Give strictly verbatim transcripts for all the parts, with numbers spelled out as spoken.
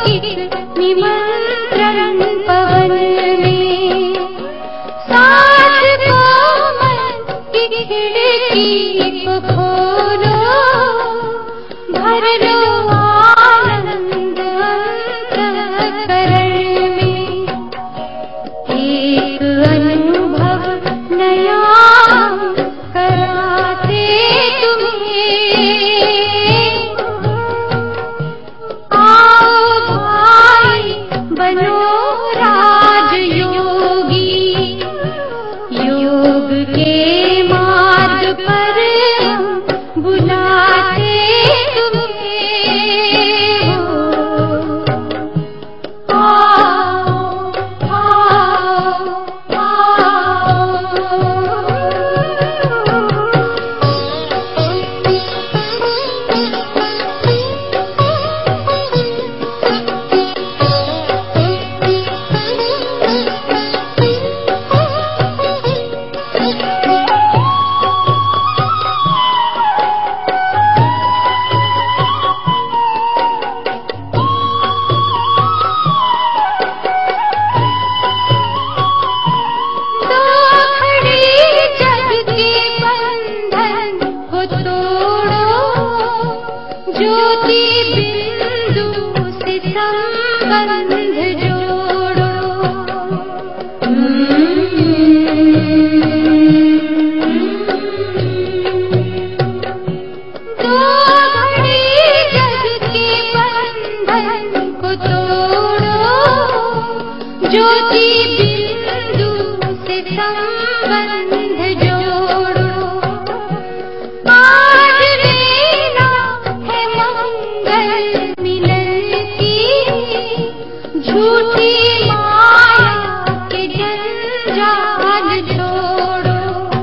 एक निमंत्रण पवन में, साथ कोमल की खिड़की को खोलो, भर लो आनंद अंतःकरण में। एक अनुभव नया कराते तुम्हें, आओ भाई बनो राजयोगी, योग के मार्ग पर हम बुलाते तुम्हें हो। आओ आओ ज्योति बिंदु से संबंध जोड़ो, आज लेना है मंगल मिलन की, झूठी माया के जंजाल छोड़ो।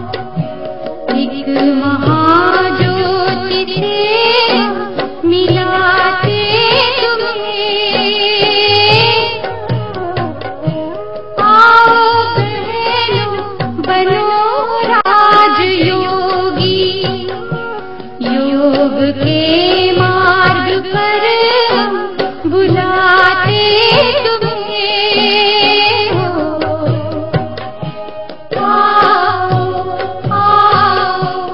एक महाज्योति से मिलाते के मार्ग पर हम बुलाते तुम्हें हो। आओ आओ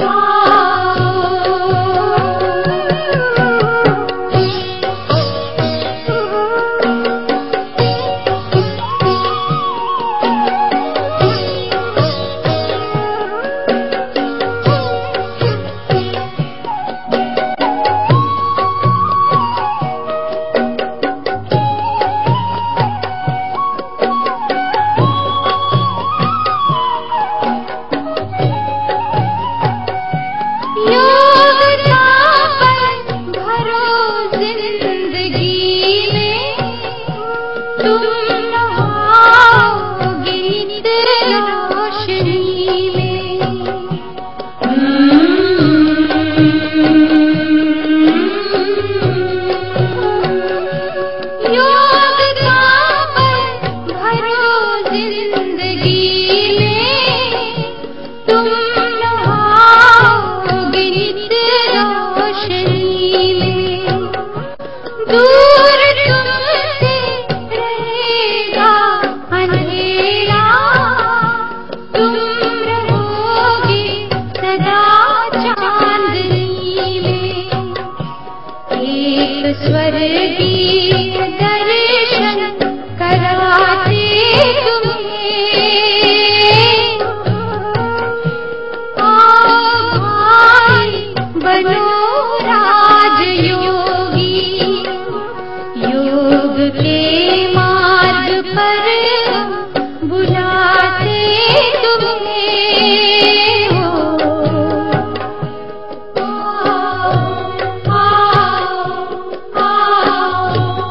स्वर्गीय दर्शन कराते तुम्हें। आओ भाई बनो राजयोगी, योग के मार्ग पर हम बुलाते तुम्हें हो। आओ आओ आओ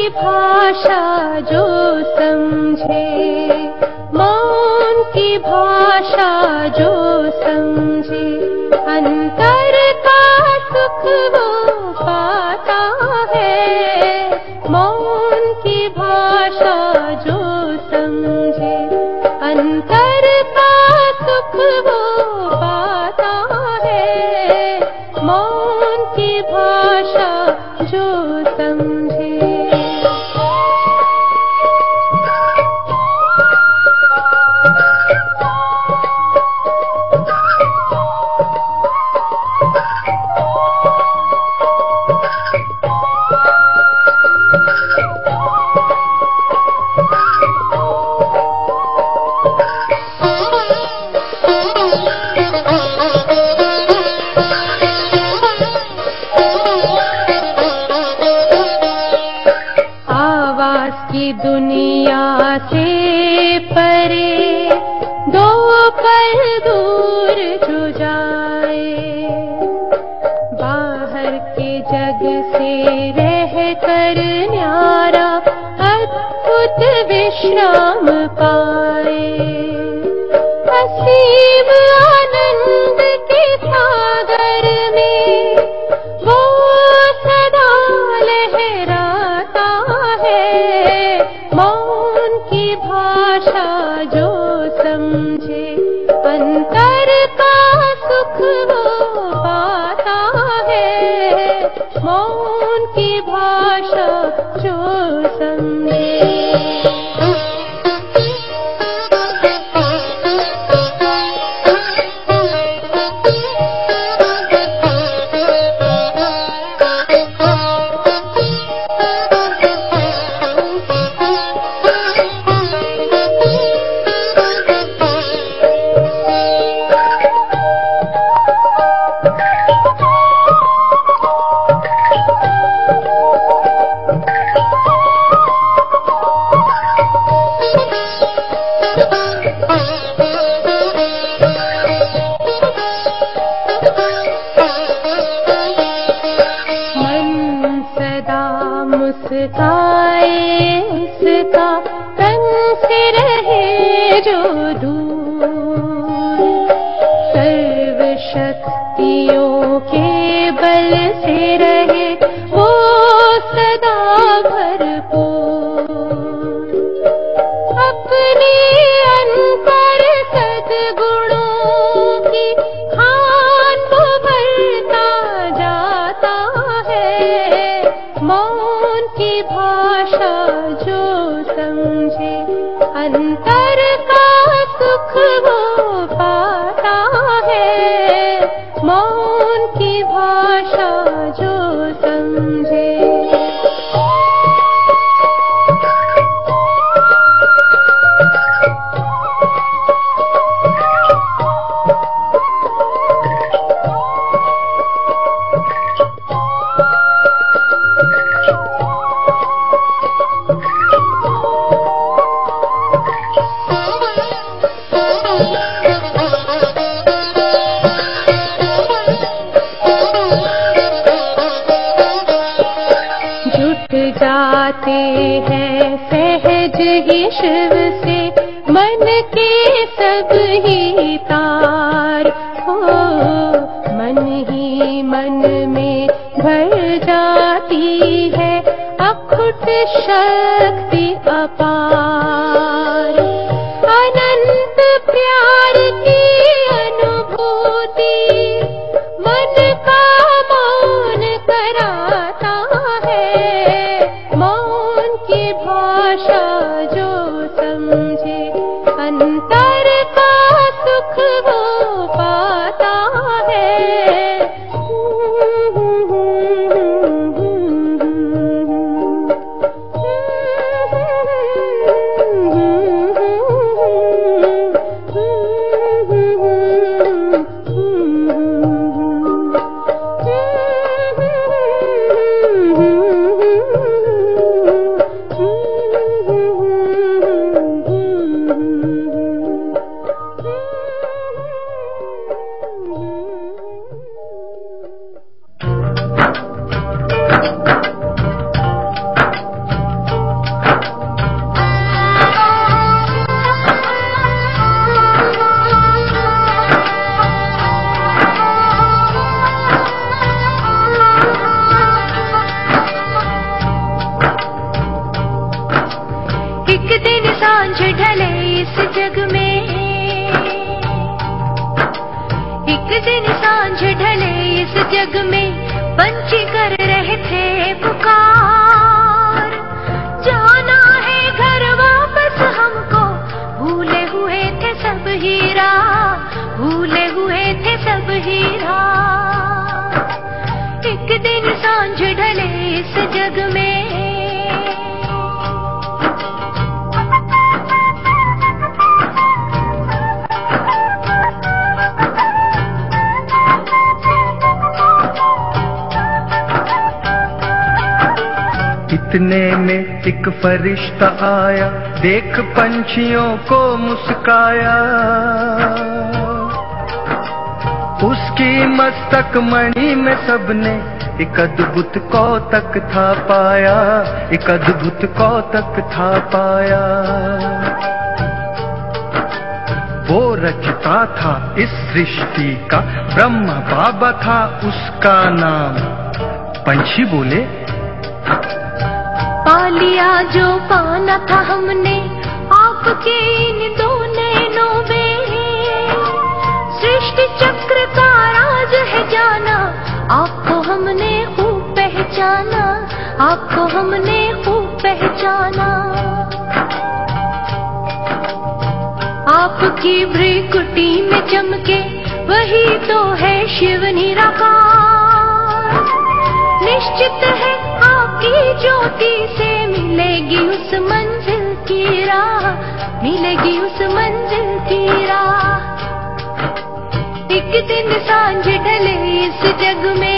भाषा जो समझे, मौन की भाषा जो समझे, अंतर का सुख वो पाता है। मौन की भाषा जो समझे, अंतर का सुख वो पाता है। मौन की भाषा जो समझे। की दुनिया से परे दो पल दूर जो जाए, बाहर के जग से रह कर न्यारा अद्भुत विश्राम पाए। असीम आनंद के सागर में वो सदा लहराता है। मौन की भाषा जो समझे, अंतर का सुख वो पाता है। मौन की भाषा जो समझे। मुस्काए उसका तन से रहे जो दूर, सर्व शक्तियों के बल से रहे वो सदा भरपूर। अपने अंतर सद्गुणों की खान वो भरता जाता है। मौन की भाषा जो समझे, अंतर का सुख वो पाता है। मौन की भाषा जो समझे। जाते हैं सहज ही शिव से मन के सब ही तार हो। मन ही मन में भर जाती है अखुट शक्ति अपार। अनंत प्यार की अनुभूति मन का मौन कराता है। मौन की भाषा जो समझे, अंतर का सुख वो पाता है। Mm-hmm. जग में पंछी कर रहे थे पुकार। जाना है घर वापस हमको, भूले हुए थे सब हीरा, भूले हुए थे सब हीरा। एक दिन सांझ ढले इस जग में, इतने में एक फरिश्ता आया, देख पंछियों को मुस्काया। उसकी मस्तक मणि में सबने एक अद्भुत कौतक था पाया, एक अद्भुत कौतक था पाया। वो रचता था इस सृष्टि का, ब्रह्मा बाबा था उसका नाम। पंछी बोले, पा लिया जो पाना था हमने आपके इन दो नैनों में। सृष्टि चक्र का राज है जाना, आपको हमने खूब पहचाना, आपको हमने खूब पहचाना। आपकी भ्रिकुटी में चमके वही तो है शिव निराकार। निश्चित है आपकी ज्योति से मिलेगी उस मंजिल की राह, मिलेगी उस मंजिल की राह। एक दिन सांझ ढले इस जग में,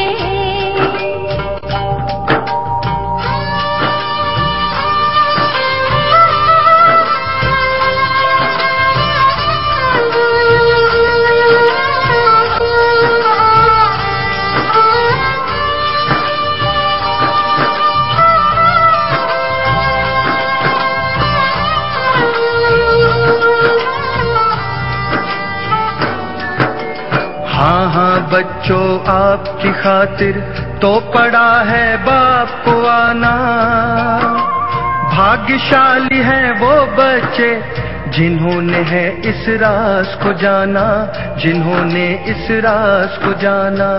हाँ हाँ बच्चों आपकी खातिर तो पड़ा है बाप को आना। भाग्यशाली हैं वो बच्चे जिन्होंने है इस राज को जाना, जिन्होंने इस राज को जाना।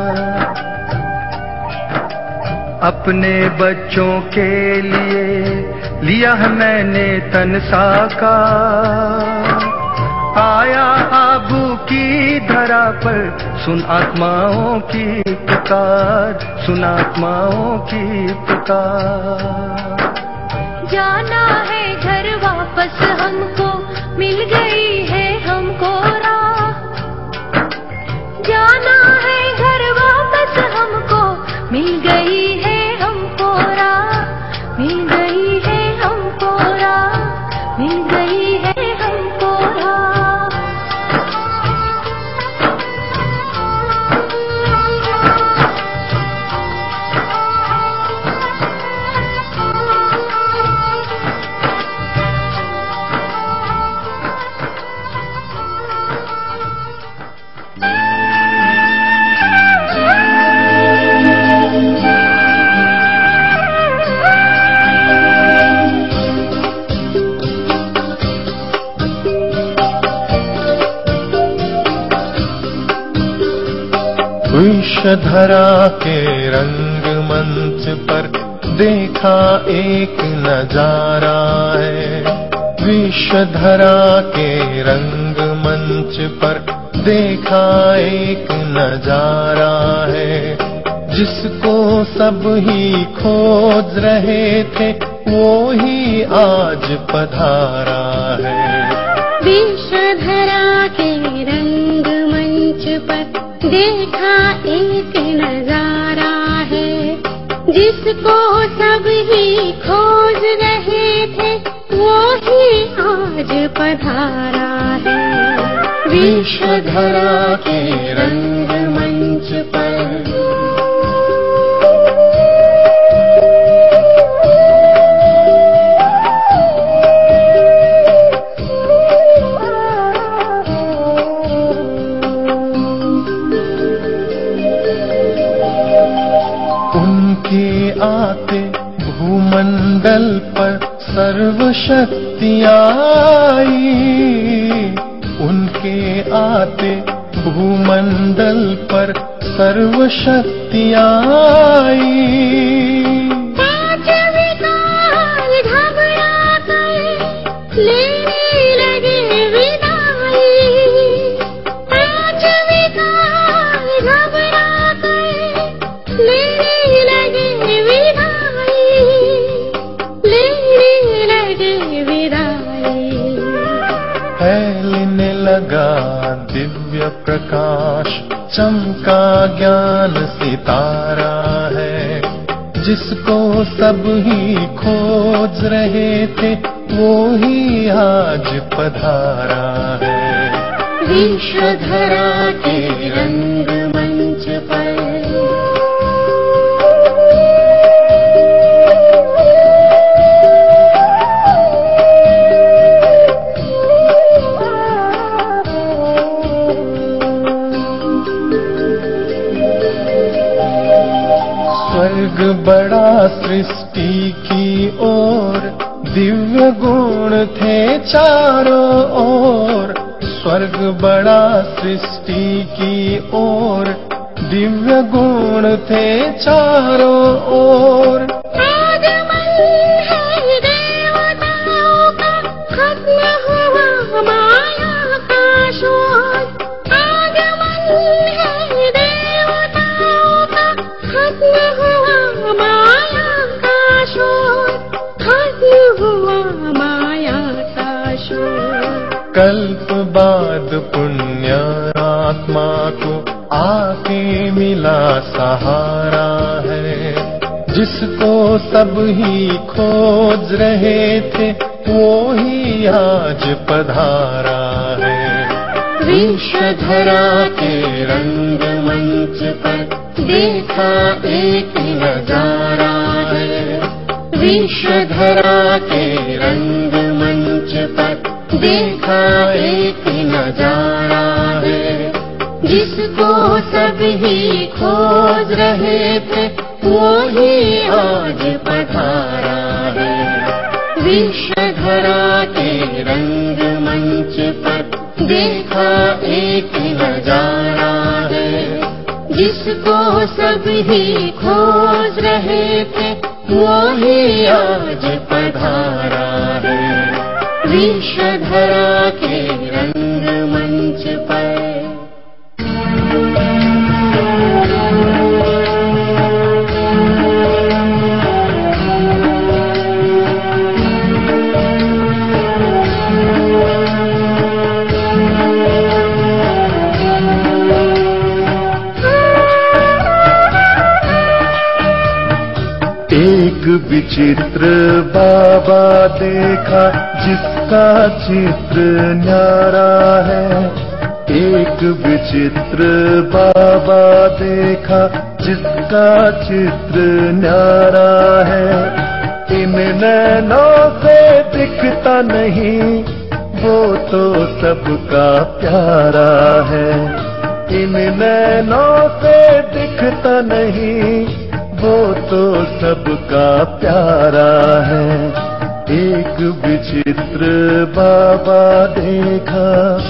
अपने बच्चों के लिए लिया है मैंने तन साकार। आया आबू की धरा पर, सुन आत्माओं की पुकार, सुन आत्माओं की पुकार। जाना है घर वापस हमको, मिल गई है हमको राह। जाना है घर वापस हमको, मिल गई है हमको राह, मिल गई है हमको राह, मिल गई है हमको राह। विषधरा के रंग मंच पर देखा एक नजारा है। विषधरा के रंग मंच पर देखा एक नजारा है। जिसको सब ही खोज रहे थे वो ही आज पधारा है। विषधरा के रंग मंच पर देखा एक नजारा है। जिसको सब ही खोज रहे थे वो ही आज पधारा है। विषधरा के रंग मंच पर आते भूमंडल पर सर्वशक्ति आई। उनके आते भूमंडल पर सर्व शक्तियाँ आई। पांच विकार घबरा कर लेने लगे विदाई। पांच विकार घबरा कर लेने लगे विदाई। लेने लगे विदाई। फैलने लगा दिव्य प्रकाश, चमका ज्ञान सितारा है। जिसको सब ही खोज रहे थे वो ही आज पधारा है। विश्वधरा के रंगमंच पर स्वर्ग बड़ा सृष्टि की ओर, दिव्य गुण थे चारों ओर। स्वर्ग बड़ा सृष्टि की ओर, दिव्य गुण थे चारों ओर। आगमन है देवताओं का, खत्म हुआ माया का शोर। आगमन है देवताओं का, खत्म हुआ माया का शोर। खत्म हुआ माया का शोर। कल्प बाद पुण्य आत्मा को आके मिला सहारा है। जिसको सब ही खोज रहे थे वो ही आज पधारा है। विश्वधरा के रंगमंच पर देखा एक नजारा है। विश्वधरा के रंगमंच पर देखा एक नजारा है। जिसको सब ही खोज रहे थे वो ही आज पधारा है। विश्वधरा के रंगमंच पर देखा एक नजारा है। जिसको सब ही खोज रहे थे वो ही आज पधारा है। विश्वधरा के रंगमंच पर एक विचित्र बाबा देखा जिसका चित्र न्यारा है। एक विचित्र बाबा देखा जिसका चित्र न्यारा है। इन नैनों से दिखता नहीं वो तो सबका प्यारा है। इन नैनों से दिखता नहीं वो तो सबका प्यारा है। एक विचित्र बाबा देखा।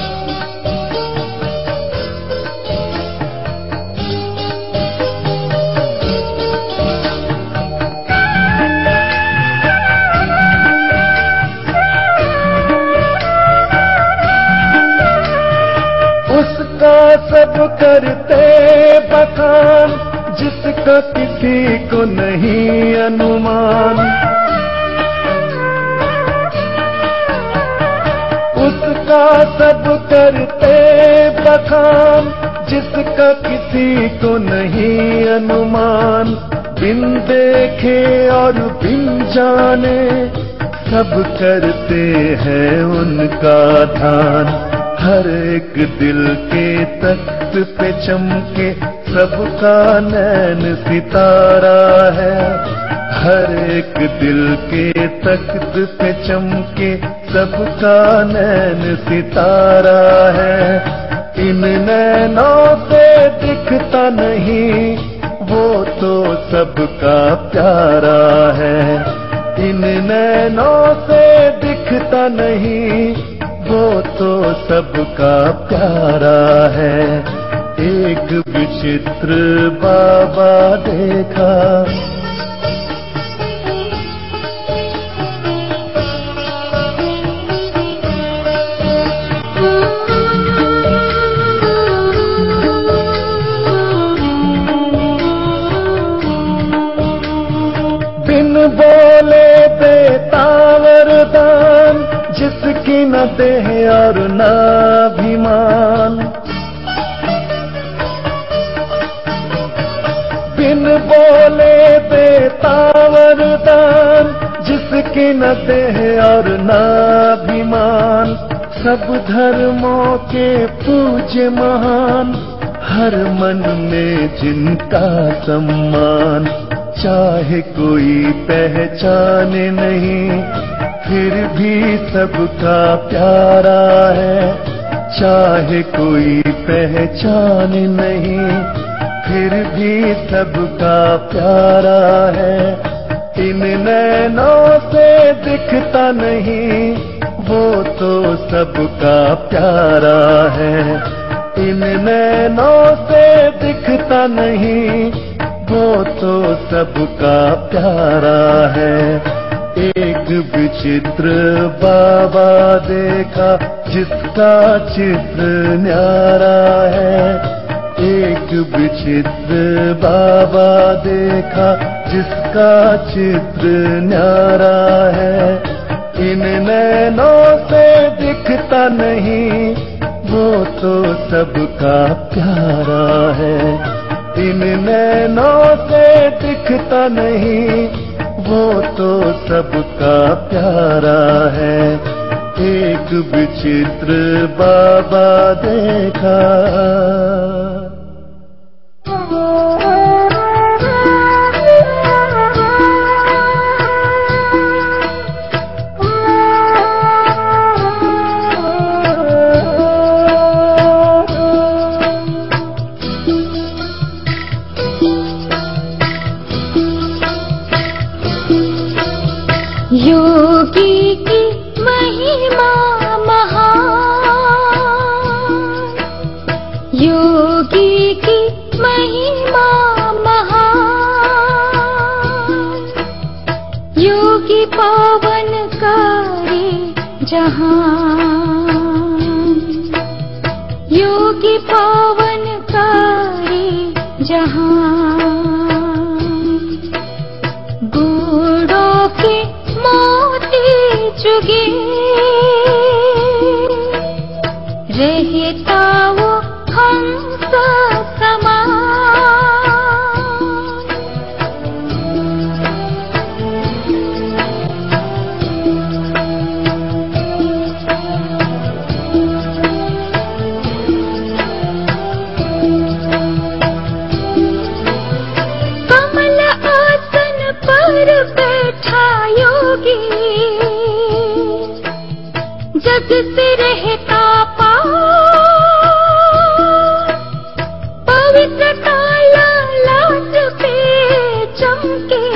उसका सब करते बखान जिसका किसी को नहीं अनुमान। उसका सब करते बखान जिसका किसी को नहीं अनुमान। बिन देखे और बिन जाने सब करते हैं उनका ध्यान। हर एक दिल के तख्त पे चमके सबका नैन सितारा है। हर एक दिल के तख्त पे चमके सबका नैन सितारा है। इन नैनों से दिखता नहीं वो तो सबका प्यारा है। इन नैनों से दिखता नहीं वो तो सबका प्यारा है। एक विचित्र बाबा देखा, बिन बोले देता वरदान, जिसकी न देह और न अभिमान। बिन बोले देता वरदान, जिसकी न देह और न अभिमान। सब धर्मों के पूज्य महान, हर मन में जिनका सम्मान। चाहे कोई पहचाने नहीं, फिर भी सबका प्यारा है। चाहे कोई पहचाने नहीं, फिर भी सबका प्यारा है। इन नैनों से दिखता नहीं, वो तो सबका प्यारा है। इन नैनों से दिखता नहीं, वो तो सबका प्यारा है। एक विचित्र बाबा देखा, जिसका चित्र न्यारा है। एक विचित्र बाबा देखा, जिसका चित्र न्यारा है। इन नैनों से दिखता नहीं, वो तो सबका प्यारा है। इन नैनों से दिखता नहीं, वो तो सबका प्यारा है। एक विचित्र बाबा देखा। योगी की महिमा महान, योगी की महिमा महान। योगी पावन करे जहान, योगी पावन करे जहान। बूढ़ों के मोती चुगे, रहता वो हंस समान। कमल आसन पर बैठा योगी, जग से रहता पार। पवित्रता लालाट पे चमके,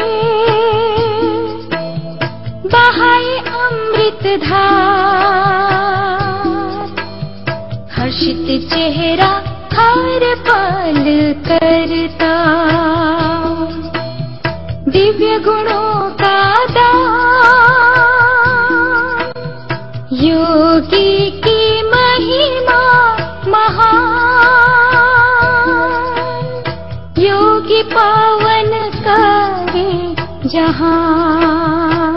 बहाए अमृत धार। हर्षित चेहरा हर पल करता, दिव्य गुणों का दान। योगी की महिमा महान, योगी पावन करे जहान।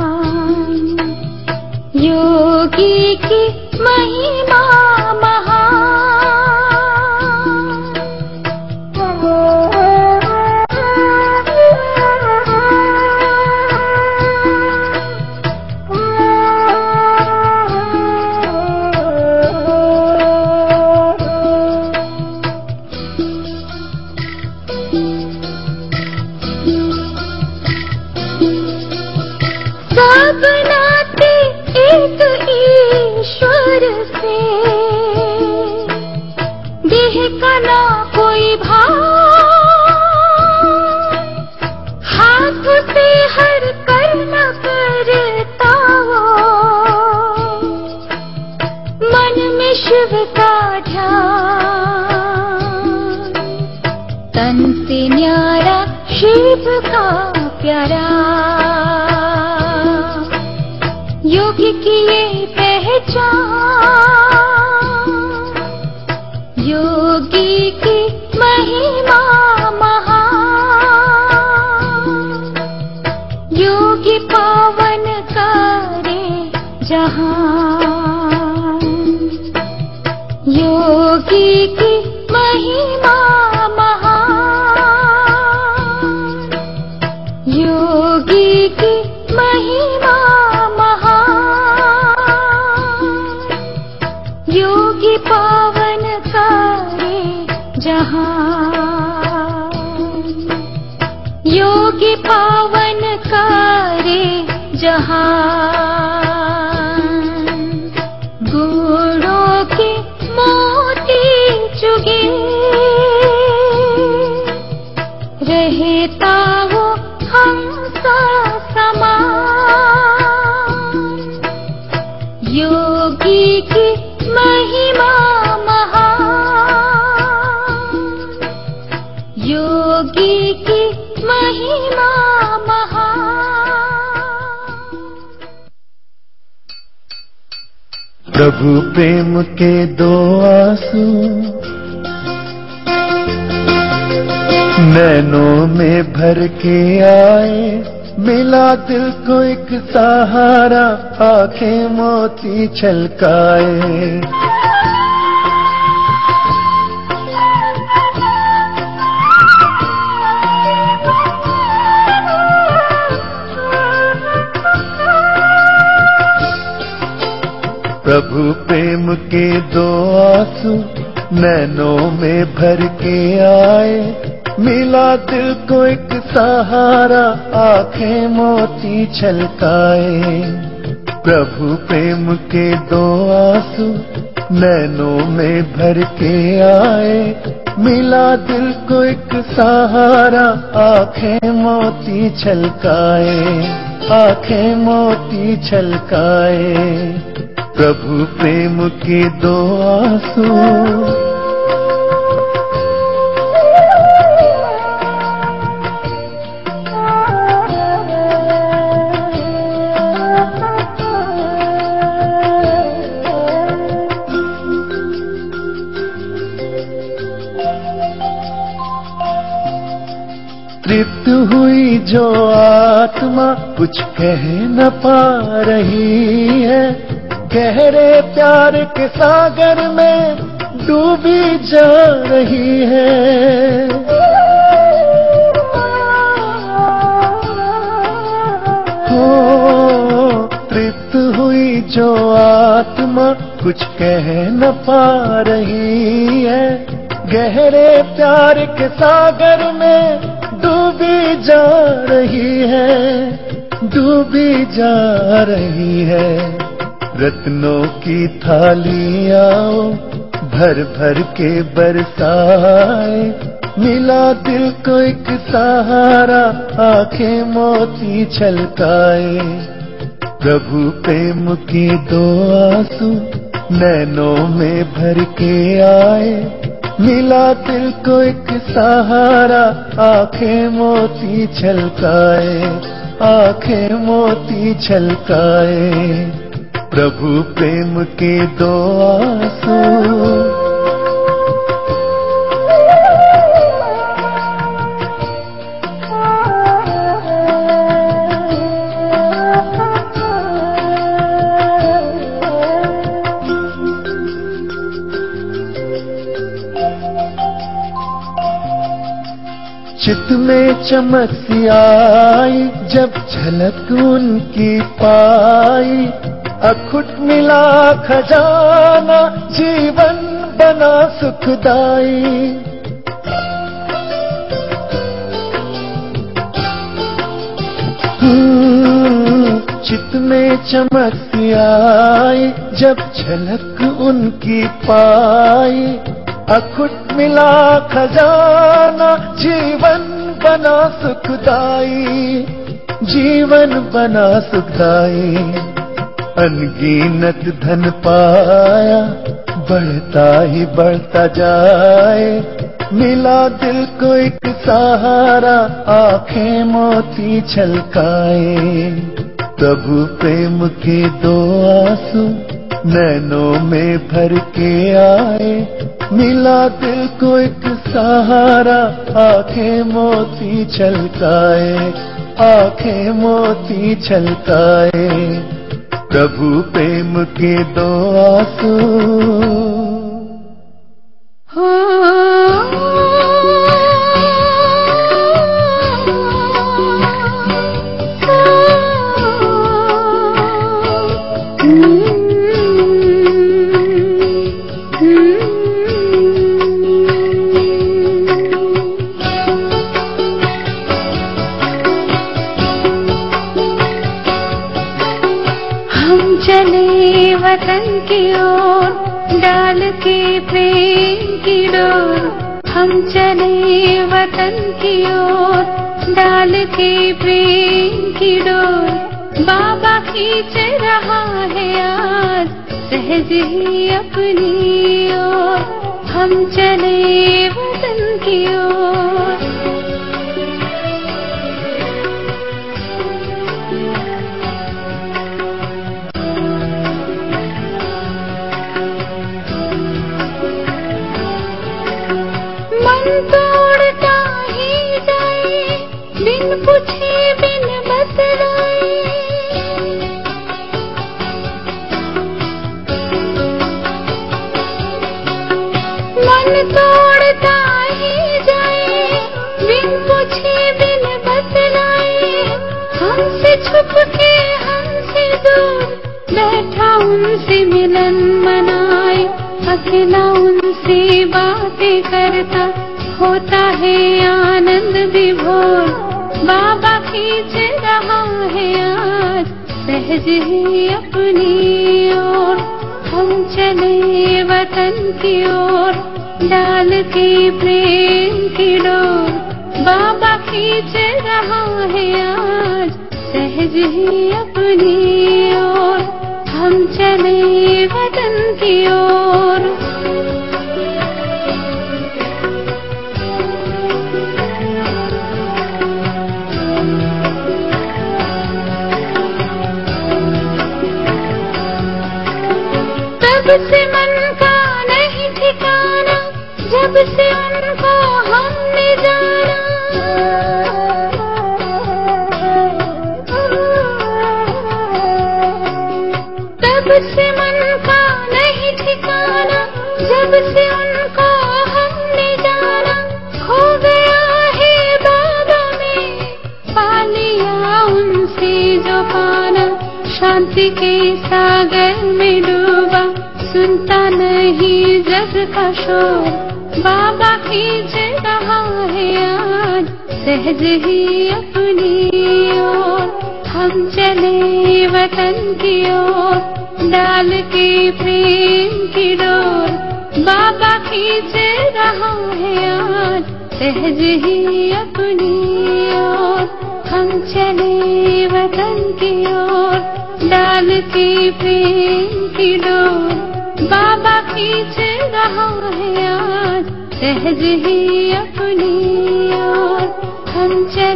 योगी की महिमा महान। सब नाते एक ईश्वर से, देह का ना कोई भाव। हाथ से हर कर्म करता वो, ध्यान, तन से न्यारा शिव का प्यारा, योगी की ये पहचान, योगी की महिमा महान, योगी पावन करे जहान, योगी की महिमा महान, योगी की महिमा महान, योगी पावन करे जहान, योगी पावन करे जहान। गुणों के मोती चुगे रहता वो हंसा समान, योगी की महिमा महान, योगी की महिमा महान। प्रभु प्रेम के दो आंसू नैनों में भर के आए, मिला दिल को एक सहारा, आंखें मोती छलकाए। प्रभु प्रेम के दो आंसू नैनों में भर के आए, मिला दिल को एक सहारा, आंखें मोती छलकाए। प्रभु प्रेम के दो आंसू नैनों में भर के आए, मिला दिल को एक सहारा, आंखें मोती छलकाए, आंखें मोती छलकाए। प्रभु प्रेम के दो आंसू। तृप्त हुई जो आत्मा कुछ कह न पा रही है, गहरे प्यार के सागर में डूबी जा रही है। हो तृप्त हुई जो आत्मा कुछ कह न पा रही है, गहरे प्यार के सागर में डूबी जा रही है, डूबी जा रही है। रत्नों की थाली आओ भर भर के बरसाए, मिला दिल को एक सहारा, आंखें मोती छलकाए। प्रभु प्रेम के दो आंसू नैनों में भर के आए, मिला दिल को एक सहारा, आंखें मोती छलकाए, आंखें मोती छलकाए। प्रभु प्रेम के दो आंसू। चित में चमक सी आई जब झलक उनकी पाई, अखुट मिला खजाना, जीवन बना सुखदाई। चित में चमक सी आई जब झलक उनकी पाई, अखुट मिला खजाना, जीवन बना सुखदाई, जीवन बना सुखदाई। अनगिनत धन पाया बढ़ता ही बढ़ता जाए। मिला दिल को एक सहारा, आंखें मोती छलकाए। प्रभु प्रेम के दो आंसू नैनों में भर के आए। मिला दिल को एक सहारा, आंखें मोती छलकाए, आंखें मोती छलकाए। प्रभु प्रेम के दो आंसू। चले वतन की ओर डाल के प्रेम की डोर। हम चले वतन की ओर डाल के प्रेम की डोर। बाबा खींच रहा है आज सहज ही अपनी ओर। हम चले वतन की ओर। मन तोड़ता ही जाए बिन पूछे बिन बतलाए। मन तोड़ता ही जाए बिन पूछे बिन बतलाए। हमसे छुप के हमसे दूर बैठा उनसे मिलन मनाए। अकेला उनसे बातें करता होता है आनंद विभोर। बाबा खींच रहा है आज सहज ही अपनी ओर। हम चले वतन की ओर डाल के प्रेम की डोर। बाबा खींच रहा है आज सहज ही अपनी ओर। हम चले वतन की ओर। जब से मन का नहीं ठिकाना, जब से उनको हमने जाना। तब से मन का नहीं ठिकाना, जब से उनको हमने जाना। खो गया है बाबा में पा लिया उनसे जो पाना। शांति के सागर में डूबा सुनता नहीं जग का शोर। बाबा खींच रहा है आज सहज ही अपनी ओर। हम चले वतन की ओर डाल के प्रेम की डोर। बाबा खींच रहा है आज सहज ही अपनी ओर। हम चले वतन की ओर डाल के प्रेम की डोर। बाबा खींच रहा है आज सहज ही अपनी ओर। हम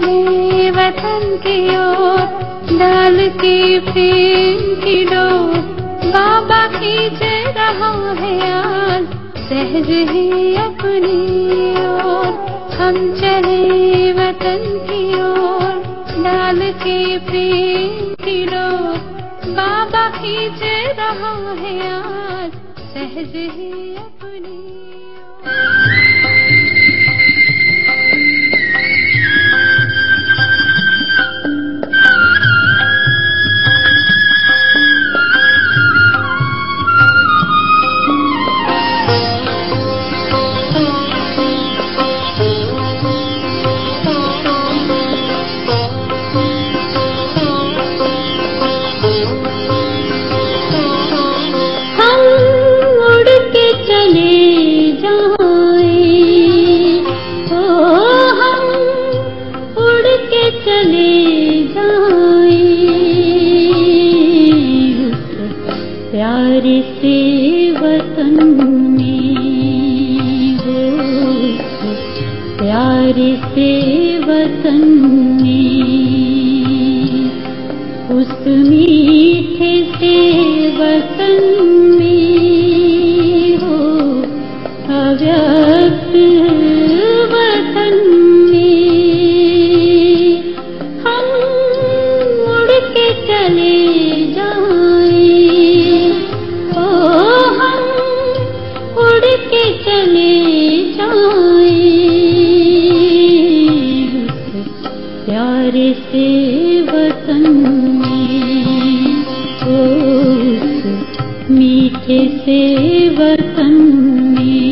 चले वतन की ओर डाल के प्रेम की डोर। बाबा खींच रहा है आज सहज ही अपनी ओर। हम चले वतन की ओर डाल के प्रेम की डोर। बाबा खींच रहा है आज सहज ही अपनी प्यारे से वतन से वतन में, उस मीठे से वतन में हो अव्यक्त वतन में हम उड़ के चले जाएं, ओ हम उड़ के चले जाएं उस प्यारे से वतन में, उस मीठे से वतन में।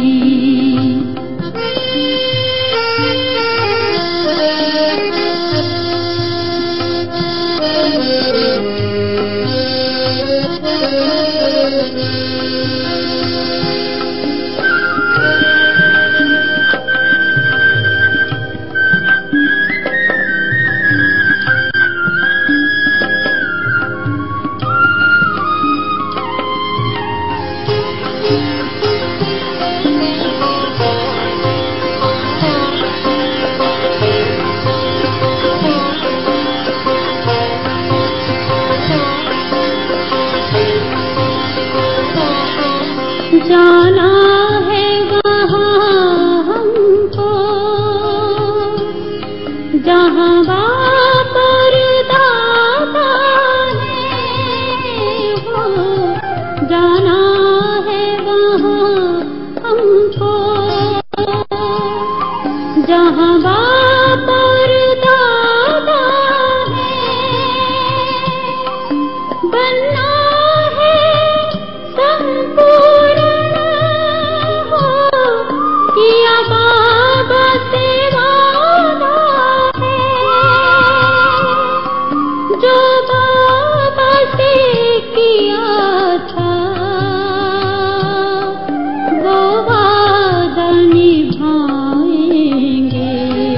जाना है वहाँ हमको जहाँ बाप और दादा है, हो जाना है वहाँ हमको जहाँ बाप और दादा है। बनना है संपूर्ण किया बाबा से वादा है, जो बाबा से किया था वो वादा निभाएंगे।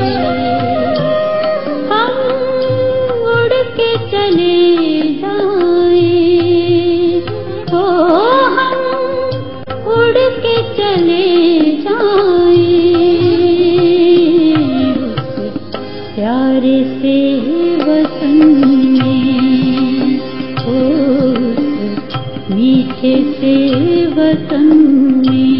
हम उड़ के चले जाएं, ओ हम उड़ के चले प्यारे से वतन में, उस मीठे से वतन में।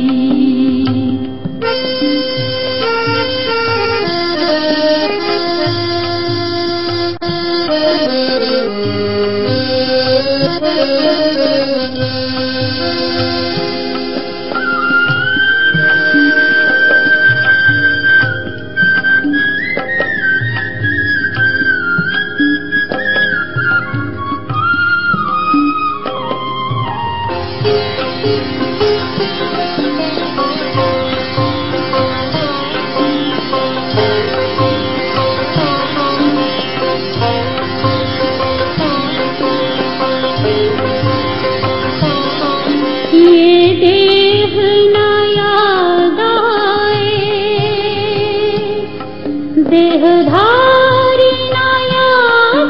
ये देह न याद आए, देहधारी न याद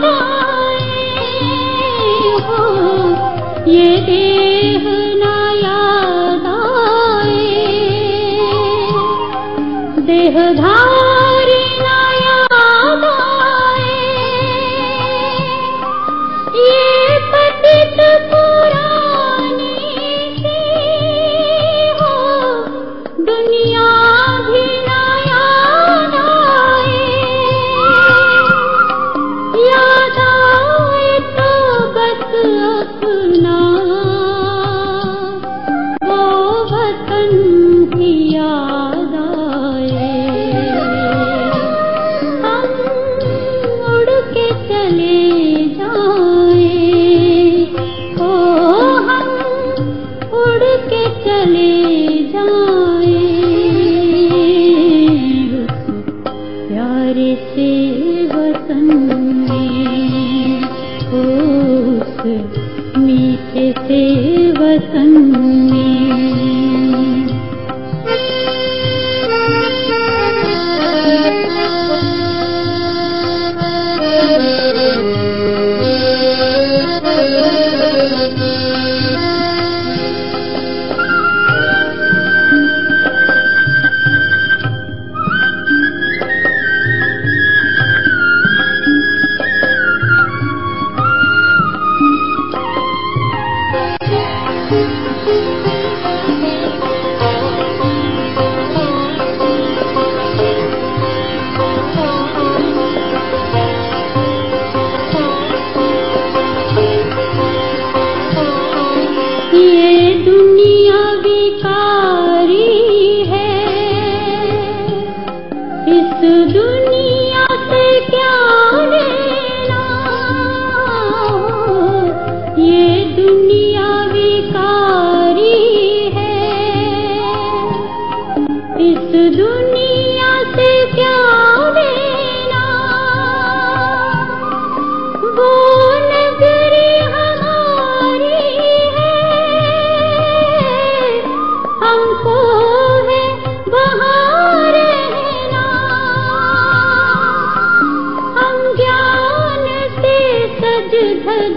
आए, हो ये देह न याद आए, देहधारी न याद आए। ये पतित पुरानी दुनिया भी न याद आए, याद आए तो बस अपना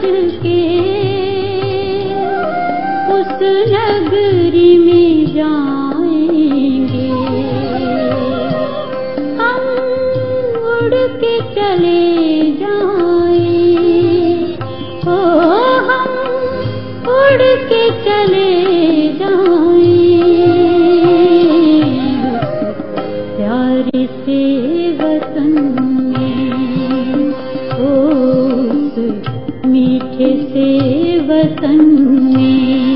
के उस नगरी में जाएंगे। हम उड़ के चले जाएं, ओ हम उड़ के चले जाएं प्यारे से वतन में, उस मीठे से वतन में।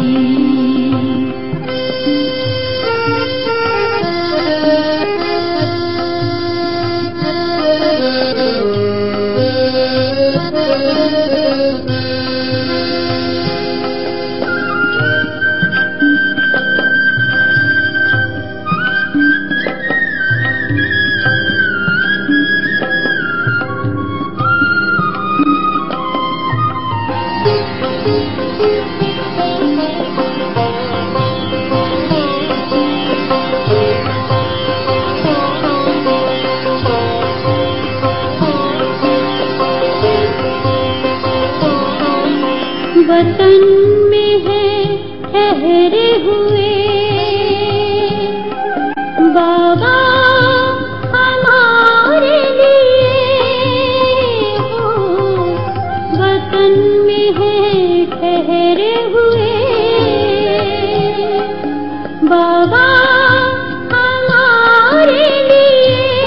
वतन में है ठहरे हुए बाबा हमारे लिए, हो वतन में है ठहरे हुए बाबा हमारे लिए।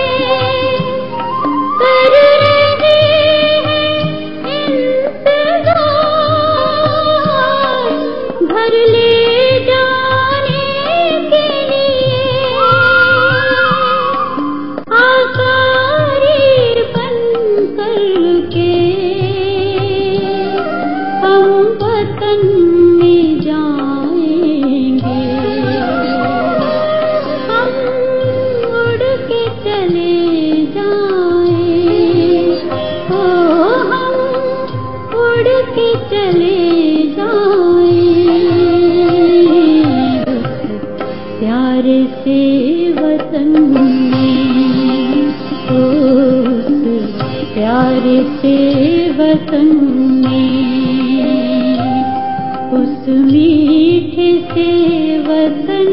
कर रहे हैं इंतजार घर ले जाने के लिए, आकारी बन कर के हम वतन में जाएंगे। हम उड़ के चले जाएं, ओ हम उड़ के चले जाएं प्यारे से वतन में, उस प्यारे से वतन में, उस मीठे से वतन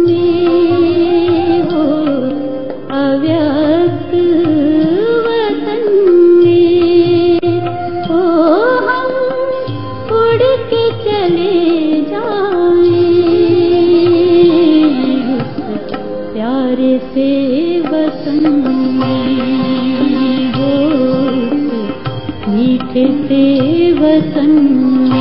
में, हो अव्यक्त वतन में, ओ हम उड़ के चले जाएं उस प्यारे से वतन में, हो उस मीठे से वतन में।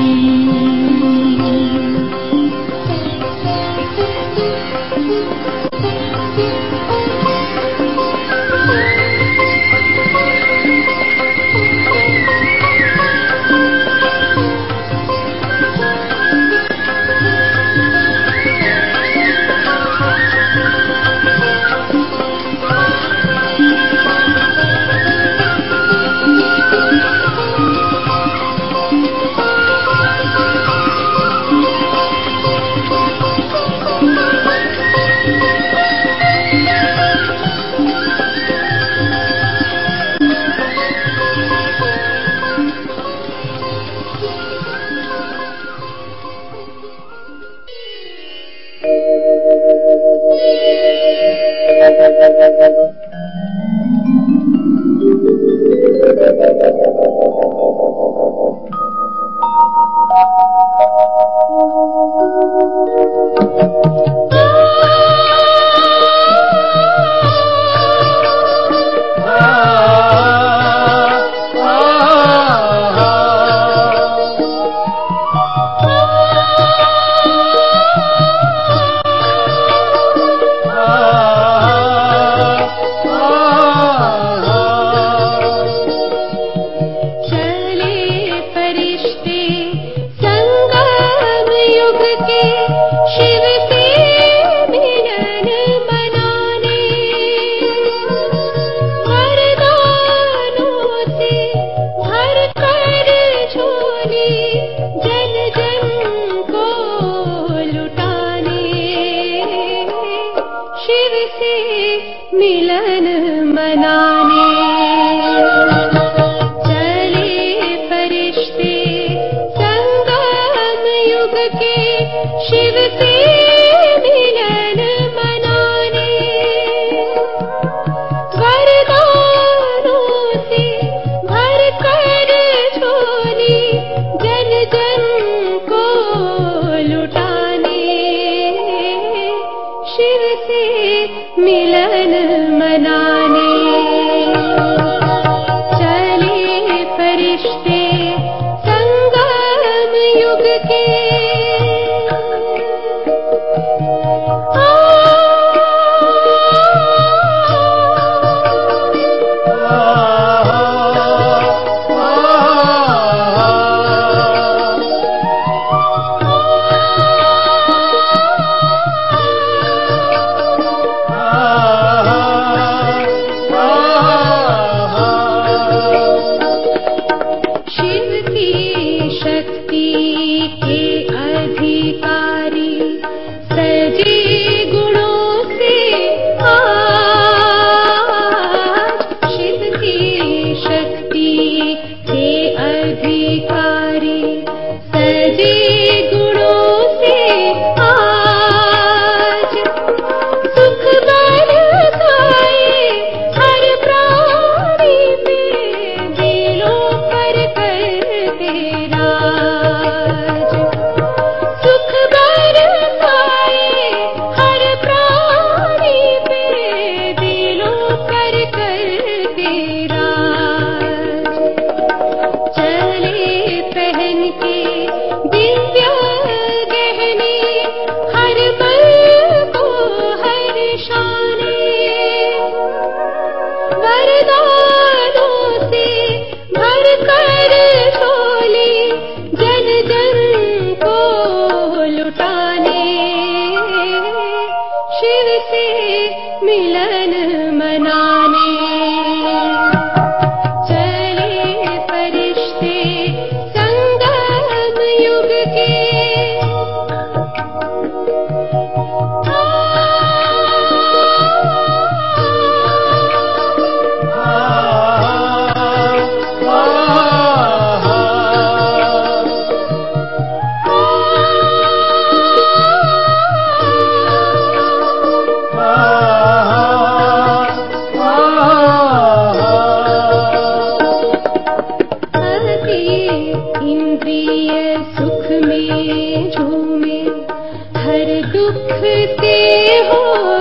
इंद्रिय सुख में झूमे, हर दुख से हो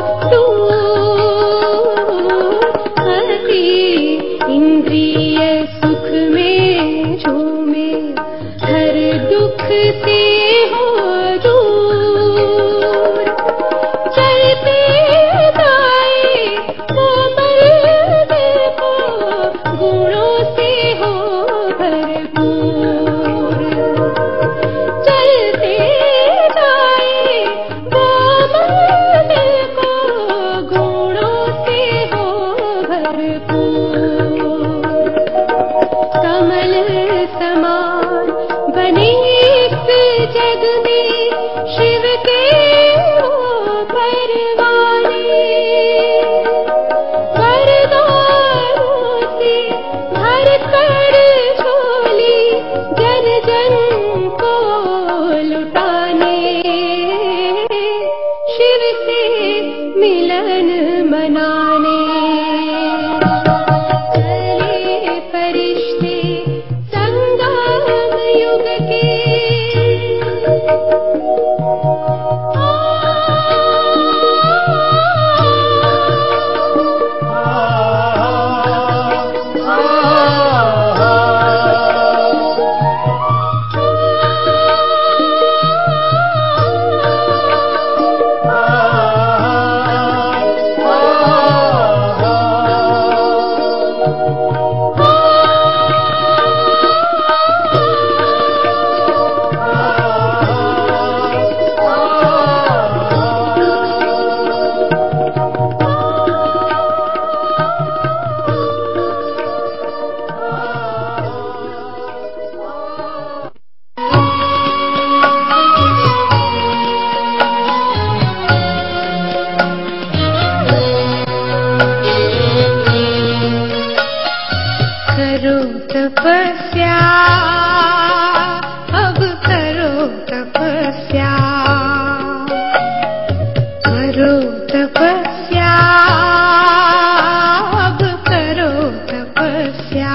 दूर। हरि इंद्रिय सुख में झूमे, हर दुख से हो दूर। चलते जाए कोमल दिल को, गुणों से हो भरपूर। चलते जाए कोमल दिल को, गुणों से हो भरपूर। कमल समान बने इस जग में, शिव के हो परवाने। वरदानों से भर कर झोली, जन जन को लुटाने। शिव से मिलन मनाने चले फरिश्ते संगम युग के। करो तपस्या, अब करो तपस्या। करो तपस्या, अब करो तपस्या।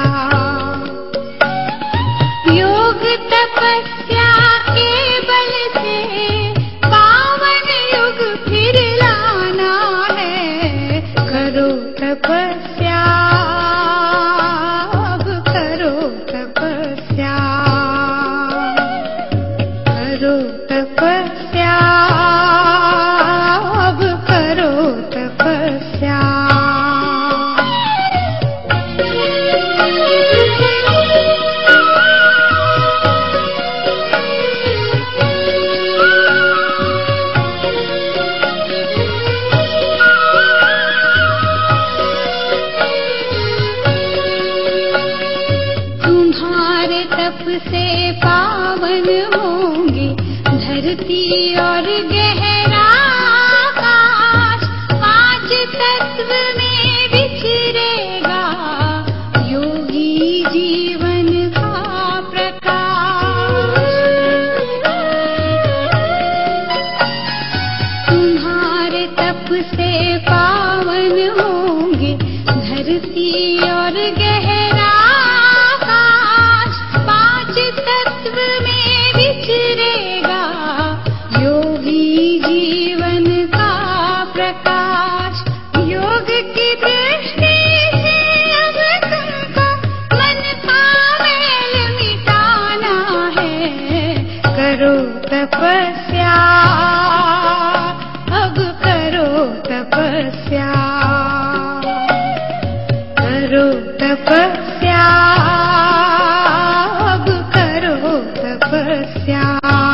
योग तपस्या के बल से पावन युग फिर लाना है। करो तपस्या, अब करो तपस्या। करो तपस्या, अब करो तपस्या। तुम्हारे तप से पावन होंगे धरती और गहरा आकाश। पांच तत्व में विचरेगा योगी जीवन का प्रकाश। तुम्हारे तप से पावन होंगे धरती और गहरा आकाश। पांच तत्व में विचरेगा योगी जीवन का प्रकाश। योग की दृष्टि से अब तुमको मन का मैल मिटाना है। करो तपस्या, अब करो तपस्या। करो तपस्या, अब करो तपस्या।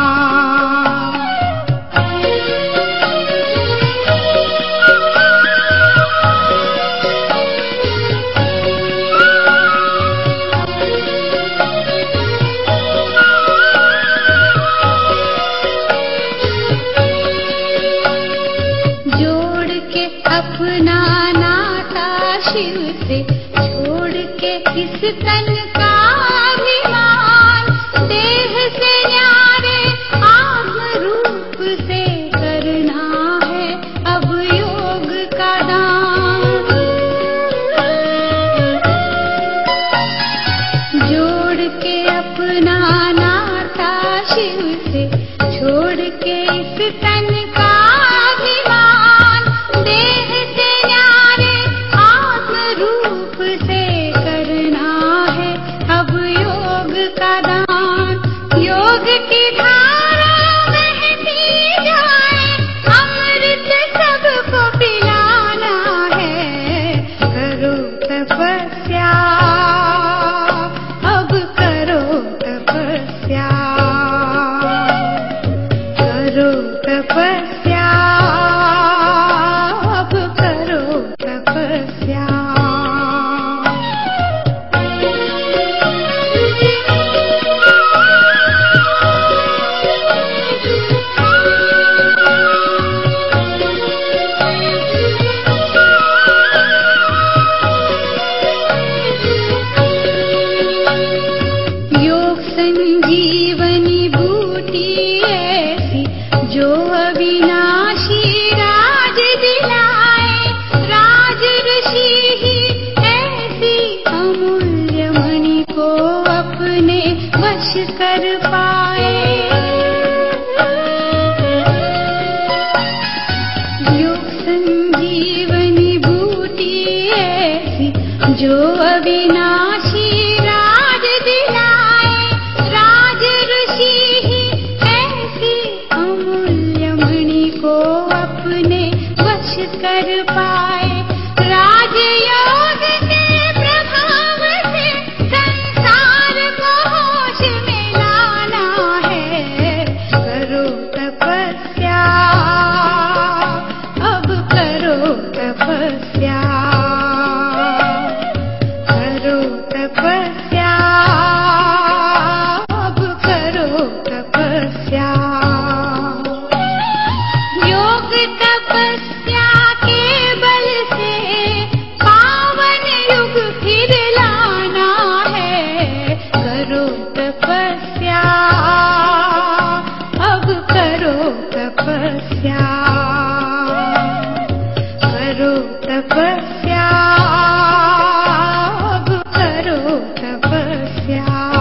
जोड़ के अपना नाता शिव से, छोड़ के इस तन का अभिमान। देह से न्यारे आत्म रूप से करना है अब योग का दान। जोड़ के अपना शिव से छोड़ के इस तन का अभिमान, देह से न्यारे आत्म रूप से करना है अब योग का दान। योग की धारा बहती जाए, अमृत सबको पिलाना है। करो तपस्या, अब करो तपस्या, करो तपस्या, अब करो तपस्या। योग संजीवनी बूटी ऐसी जो अविनाशी राज दिलाए, राज ऋषि ही ऐसी अमूल्य मणि को अपने वश कर पाए। योग संजीवनी बूटी ऐसी जो अविनाशी राज दिलाए, राज ऋषि ही ऐसी अमूल्य मणि को अपने वश कर पाए। राजयोग के प्रभाव से संसार को होश में लाना है। करो तपस्या, अब करो तपस्या, करो तपस्या, अब करो तपस्या। योग तपस्या के बल से पावन युग फिर लाना है। करो तपस्या, अब करो तपस्या, करो तपस्या, अब करो तपस्या।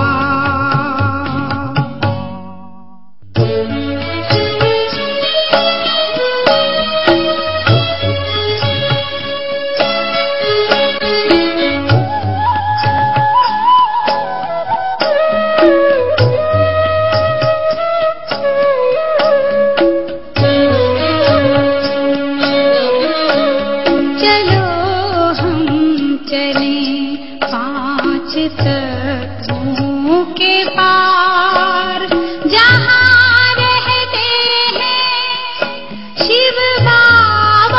चलो हम चलें पांच तत्वों के पार, जहाँ रहते हैं शिव बाबा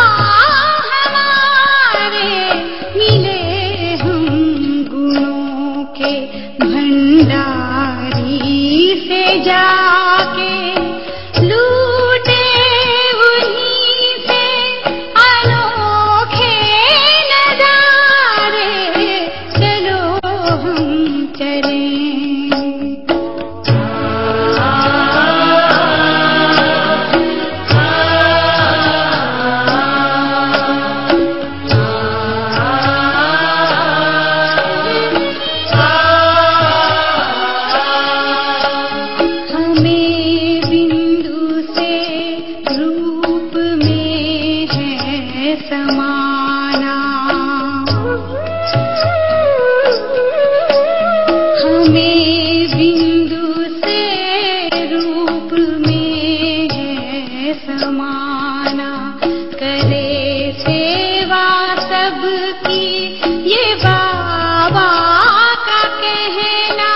हमारे। मिले हम गुणों के भंडारी से जाके, लूटे उन्हीं से अनोखे नजारे। चलो हम चलें। हमें बिंदु से रूप में है समाना, हमें बिंदु से रूप में है समाना। करे सेवा सबकी ये बाबा का कहना।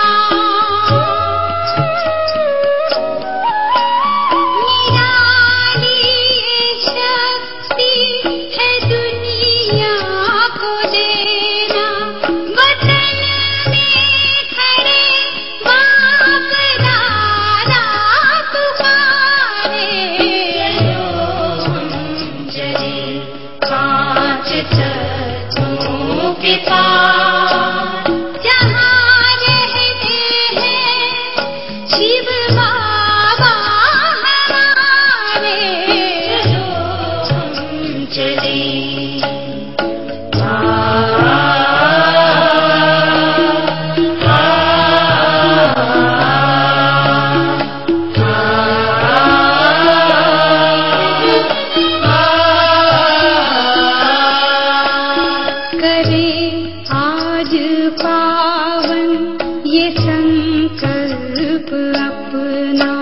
निराली ये शक्ति है दुनिया को देना, वतन में खड़े बाप दादा तुम्हारे। चले पांच तत्वों के पार, जहाँ रहते हैं शिव बाबा हमारे। चलो हम चले। अपना।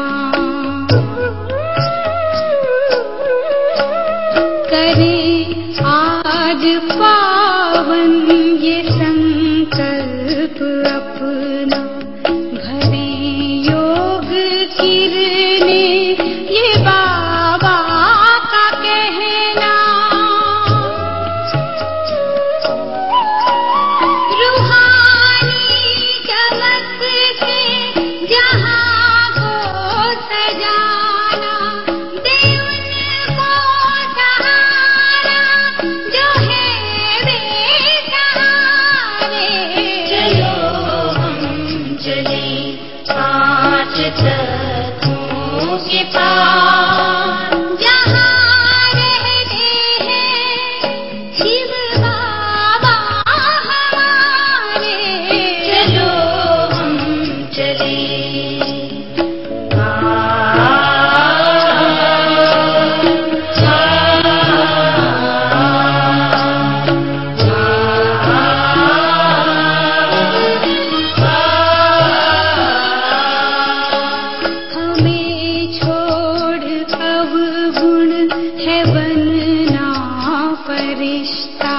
करें आज पावन ये संकल्प अपना, भरे योग किरणें ये बाबा का कहना। रूहानी चमक से जहां को सजाना, दे उनको सहारा जो है बेसहारे। चलो हम चले पांच तत्वों के पार, जहां रहते हैं शिव बाबा हमारे। चलो हम चले हमें छोड़ अवगुण है बनना फरिश्ता।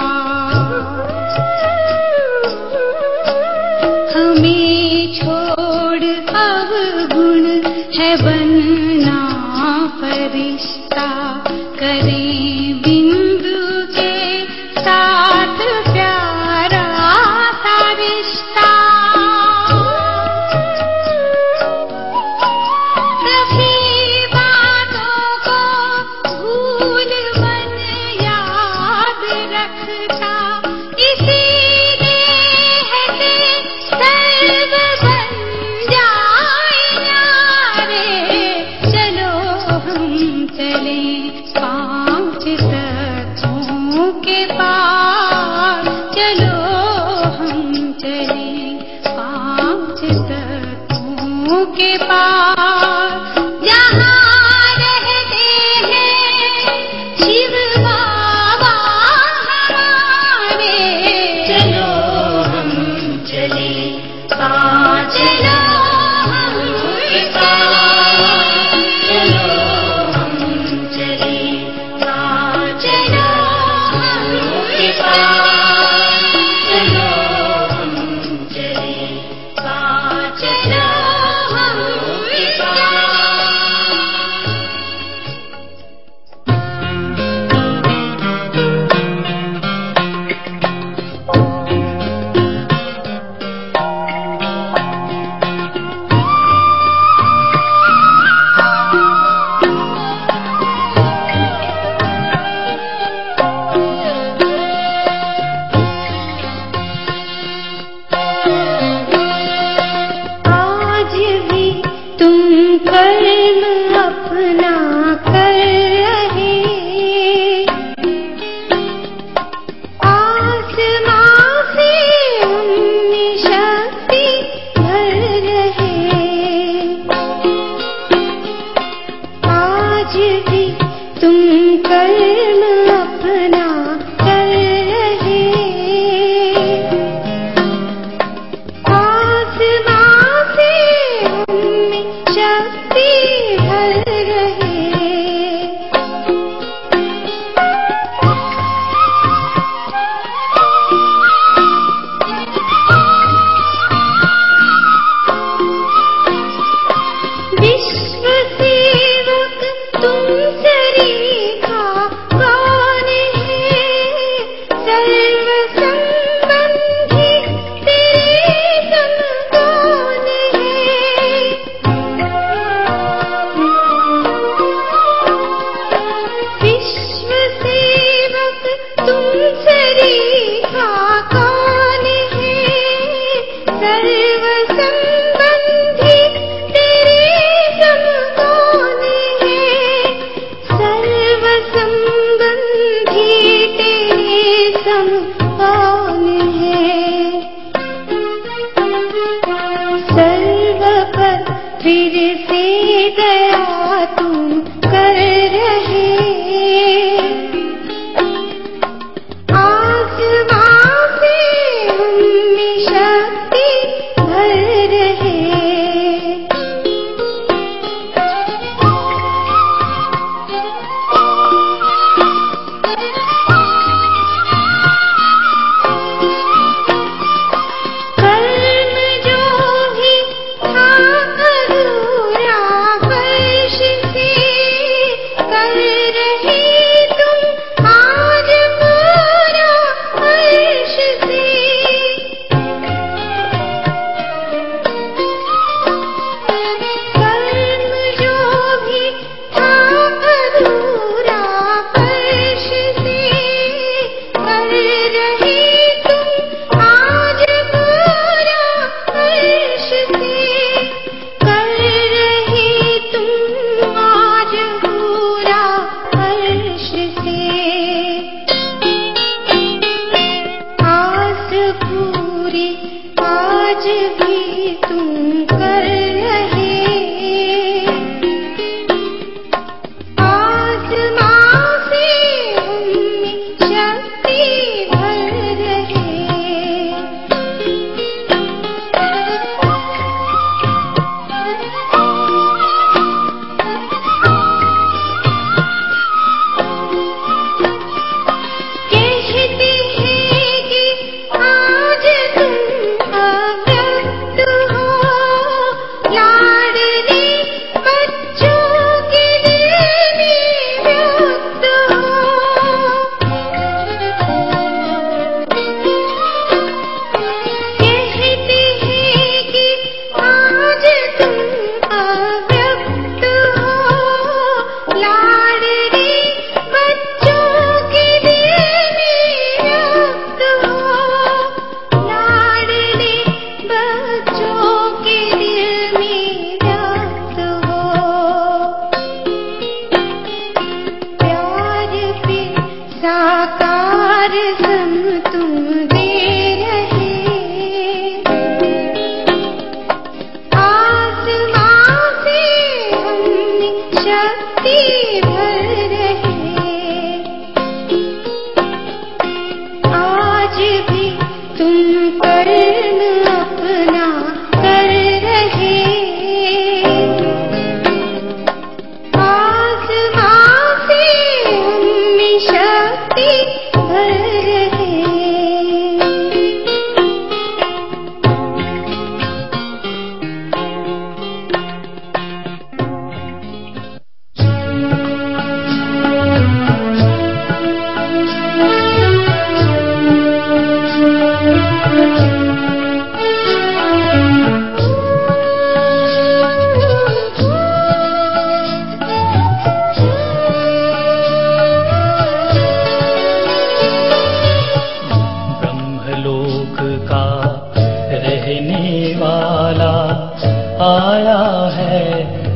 हमें छोड़ अवगुण है बनना फरिश्ता। करें बिंदु के साथ प्यारा सा रिश्ता। सभी बातों को भूल मन याद रखता, इसीलिए है सर्व बन जाए न्यारे। चलो हम चले पांच तत्वों के पार। चलो हम चले पांच तत्वों के पार, जहां रहते हैं शिव बाबा हमारे। चलो हम चले पांच चलो हम पार। चलो हम चले पांच चलो हम पार। चलो हम चले पांच चलो हम पार। आज भी तुम कर्म अपना कर रहे, आसमां से उनमें शक्ति भर रहे। आज भी तुम कर्म अपना कर रहे, आसमां से उनमें शक्ति भर रहे। विश्व सेवक तुम सरीखा कौन है, सर्व संबंधी तेरे सम कौन है। विश्व सेवक तुम सरीखा कौन है, सर्व संबंधी तेरे सम कौन है। सर्व संबंधी तेरे सम कौन है। सर्व पर फिर से दया तुम कर रहे, आसमां से उनमें शक्ति भर रहे।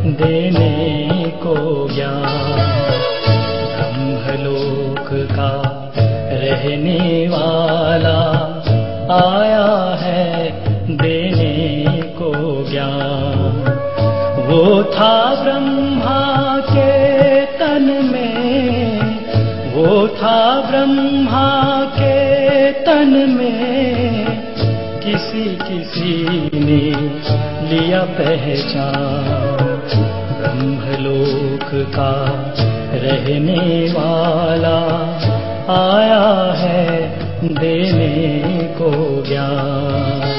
देने को ज्ञान। ब्रह्मलोक का रहने वाला आया है देने को ज्ञान। वो था ब्रह्मा के तन में, वो था ब्रह्मा के तन में, किसी किसी ने लिया पहचान। ब्रह्मलोक का रहने वाला आया है देने को ज्ञान।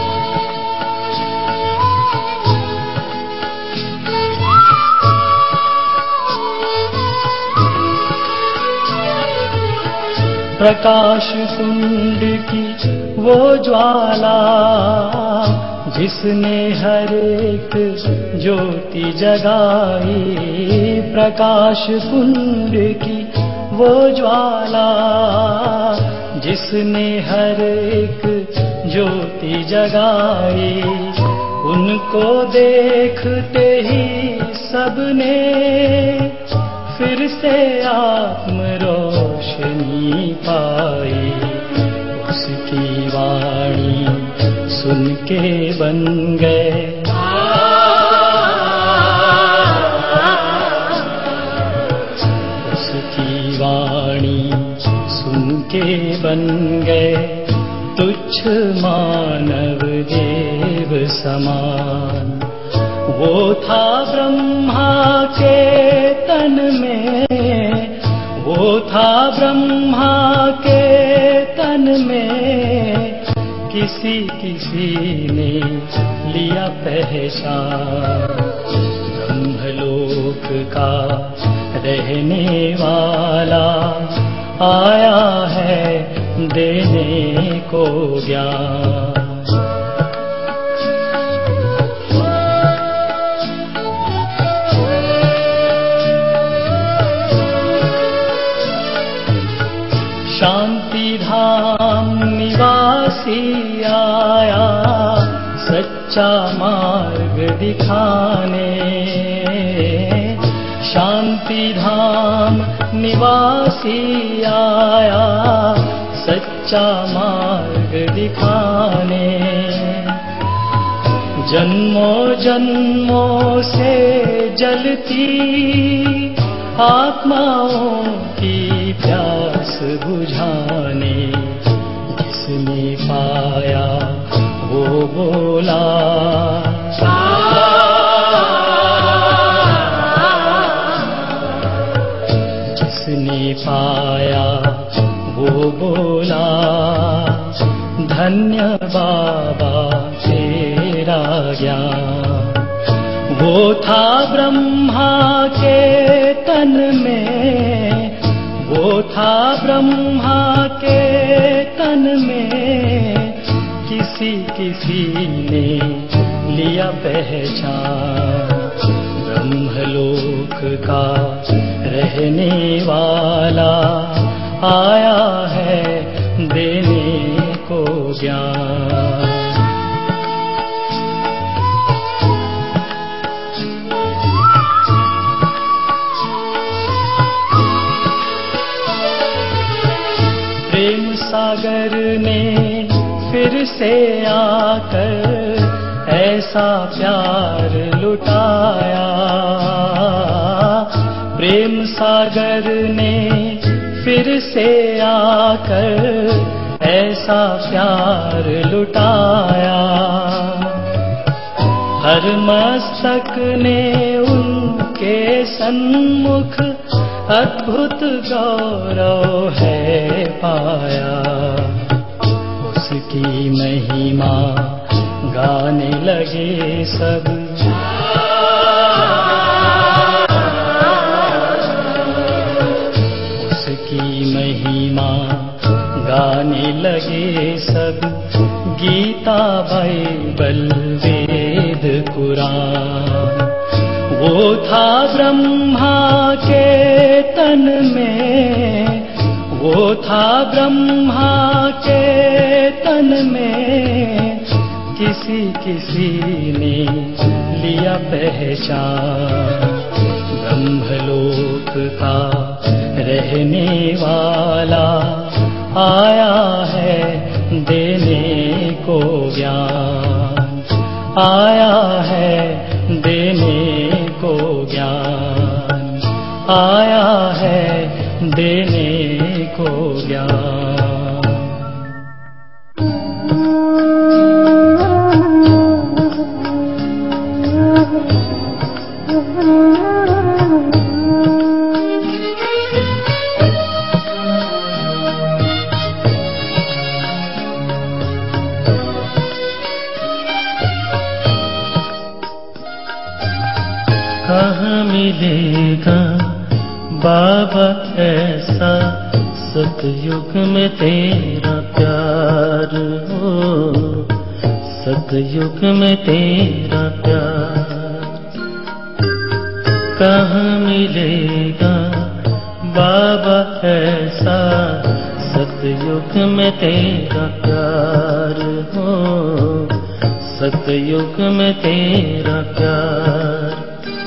प्रकाश कुंड की वो ज्वाला जिसने हर एक ज्योति जगाई। प्रकाश कुंड की वो ज्वाला जिसने हर एक ज्योति जगाई। उनको देखते ही सबने फिर से आत्म रोशनी पाई। उसकी वाणी सुन के बन गए उसकी वाणी सुन के बन गए तुच्छ मानव देव समान। वो था ब्रह्मा के तन में, वो था ब्रह्मा के तन में, किसी किसी ने लिया पहचान। ब्रह्मलोक का रहने वाला आया है देने को ज्ञान। शांति धाम निवासी आया सच्चा मार्ग दिखाने। शांति धाम निवासी आया सच्चा मार्ग दिखाने। जन्मों जन्मों से जलती आत्माओं की प्यास बुझाने। जिसने पाया वो बोला जिसने पाया वो बोला धन्य बाबा तेरा ज्ञान। वो था ब्रह्मा के तन में, वो था ब्रह्मा के तन में, किसी किसी ने लिया पहचान। ब्रह्मलोक का रहने वाला आया है देने को ज्ञान। प्रेम सागर ने फिर से आकर ऐसा प्यार लुटाया। प्रेम सागर ने फिर से आकर ऐसा प्यार लुटाया। हर मस्तक ने उनके सन्मुख अद्भुत गौरव है पाया। उसकी महिमा गाने लगे सब, उसकी महिमा गाने लगे सब। Gita Bible Veda Quran. वो था ब्रह्मा के तन में, वो था ब्रह्मा के तन में, किसी किसी ने लिया पहचान। ब्रह्मलोक का रहने वाला आया है देने को ज्ञान, आया है देने को ज्ञान, आया है देने को ज्ञान। कहाँ मिलेगा बाबा ऐसा सतयुग में तेरा प्यार हो, सतयुग में तेरा प्यार। कहाँ मिलेगा बाबा ऐसा सतयुग में तेरा प्यार हो, सतयुग में तेरा प्यार।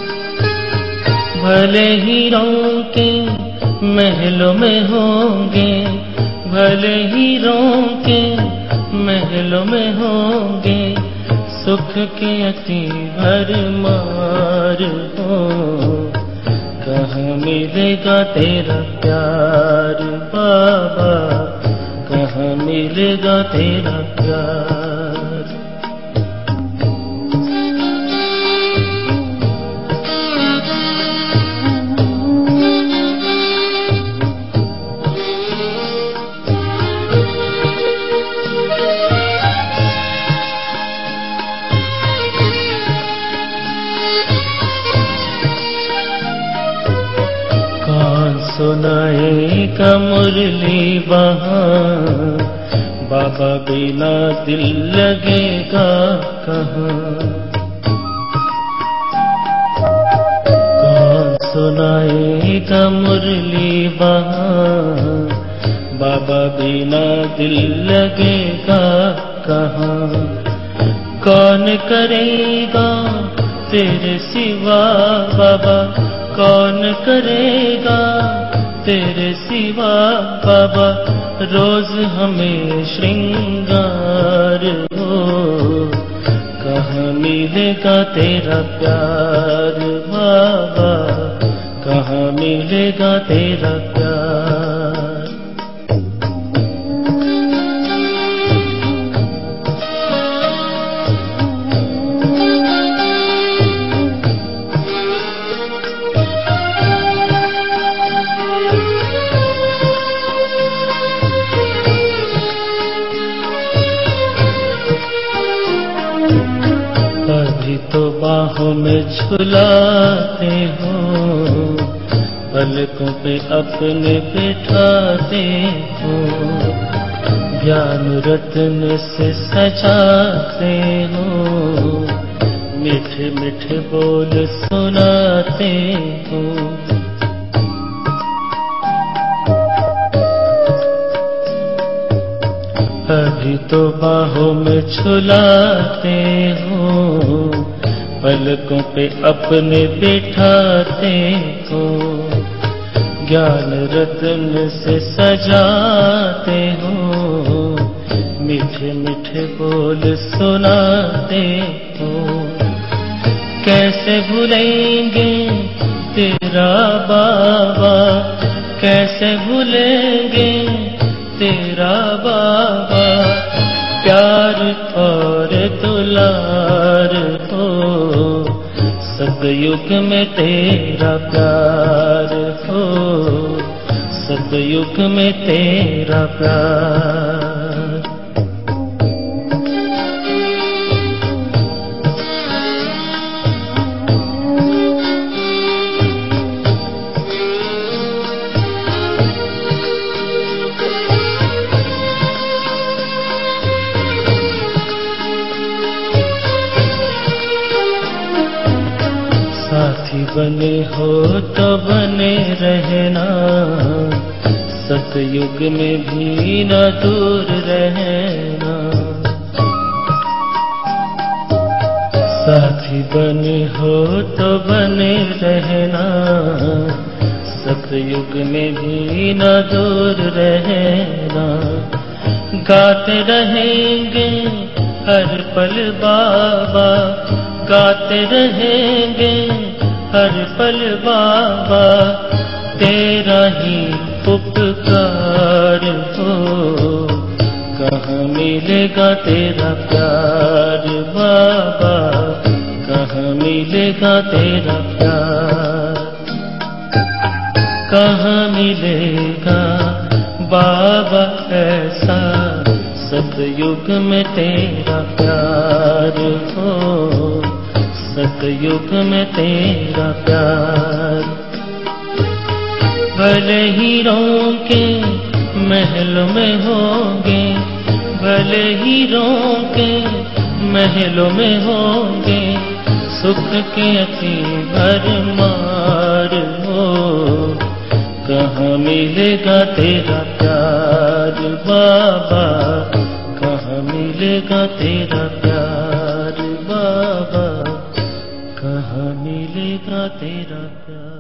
भले ही रोके महलों में होंगे, भले ही रोके महलों में होंगे, सुख के अति भरमार हो। कहाँ मिलेगा तेरा प्यार बाबा, कहाँ मिलेगा तेरा प्यार। सुनाएगा मुरली वहाँ, बाबा बिना दिल लगेगा कहाँ। कौन सुनाएगा मुरली वहाँ, बाबा बिना दिल लगेगा कहाँ। कौन करेगा तेरे सिवा बाबा, कौन करेगा तेरे सिवा बाबा, रोज हमें श्रृंगार हो। कहाँ मिलेगा तेरा प्यार बाबा, कहाँ मिलेगा तेरा प्यार। तो बाहों में झुलाते हो, पलकों पे अपने बिठाते हो, ज्ञान रत्न से सजाते हो, मीठे मीठे बोल सुनाते हो। अभी तो बाहों में झुलाते हो, पलकों पे अपने बिठाते हो, ज्ञान रत्न से सजाते हो, मीठे मीठे बोल सुनाते हो। कैसे भूलेंगे तेरा बाबा, कैसे भूलेंगे तेरा बाबा, प्यार और दुलार हो। सतयुग में तेरा प्यार हो, सतयुग में तेरा प्यार। साथी बने हो तो बने रहना, सतयुग में भी न दूर रहना। साथी बने हो तो बने रहना, सतयुग में भी न दूर रहना। गाते रहेंगे हर पल बाबा, गाते रहेंगे हर पल बाबा, तेरा ही उपकार हो। कहाँ मिलेगा तेरा प्यार बाबा, कहाँ मिलेगा तेरा प्यार, कहाँ मिलेगा बाबा ऐसा सतयुग में तेरा प्यार हो, सतयुग में तेरा प्यार। भले हीरों के महलों में होंगे, भले हीरों के महलों में होंगे, सुख के अति भरमार हो। कहाँ मिलेगा तेरा प्यार बाबा, कहाँ मिलेगा तेरा प्यार बाबा, कहाँ मिलेगा तेरा प्यार।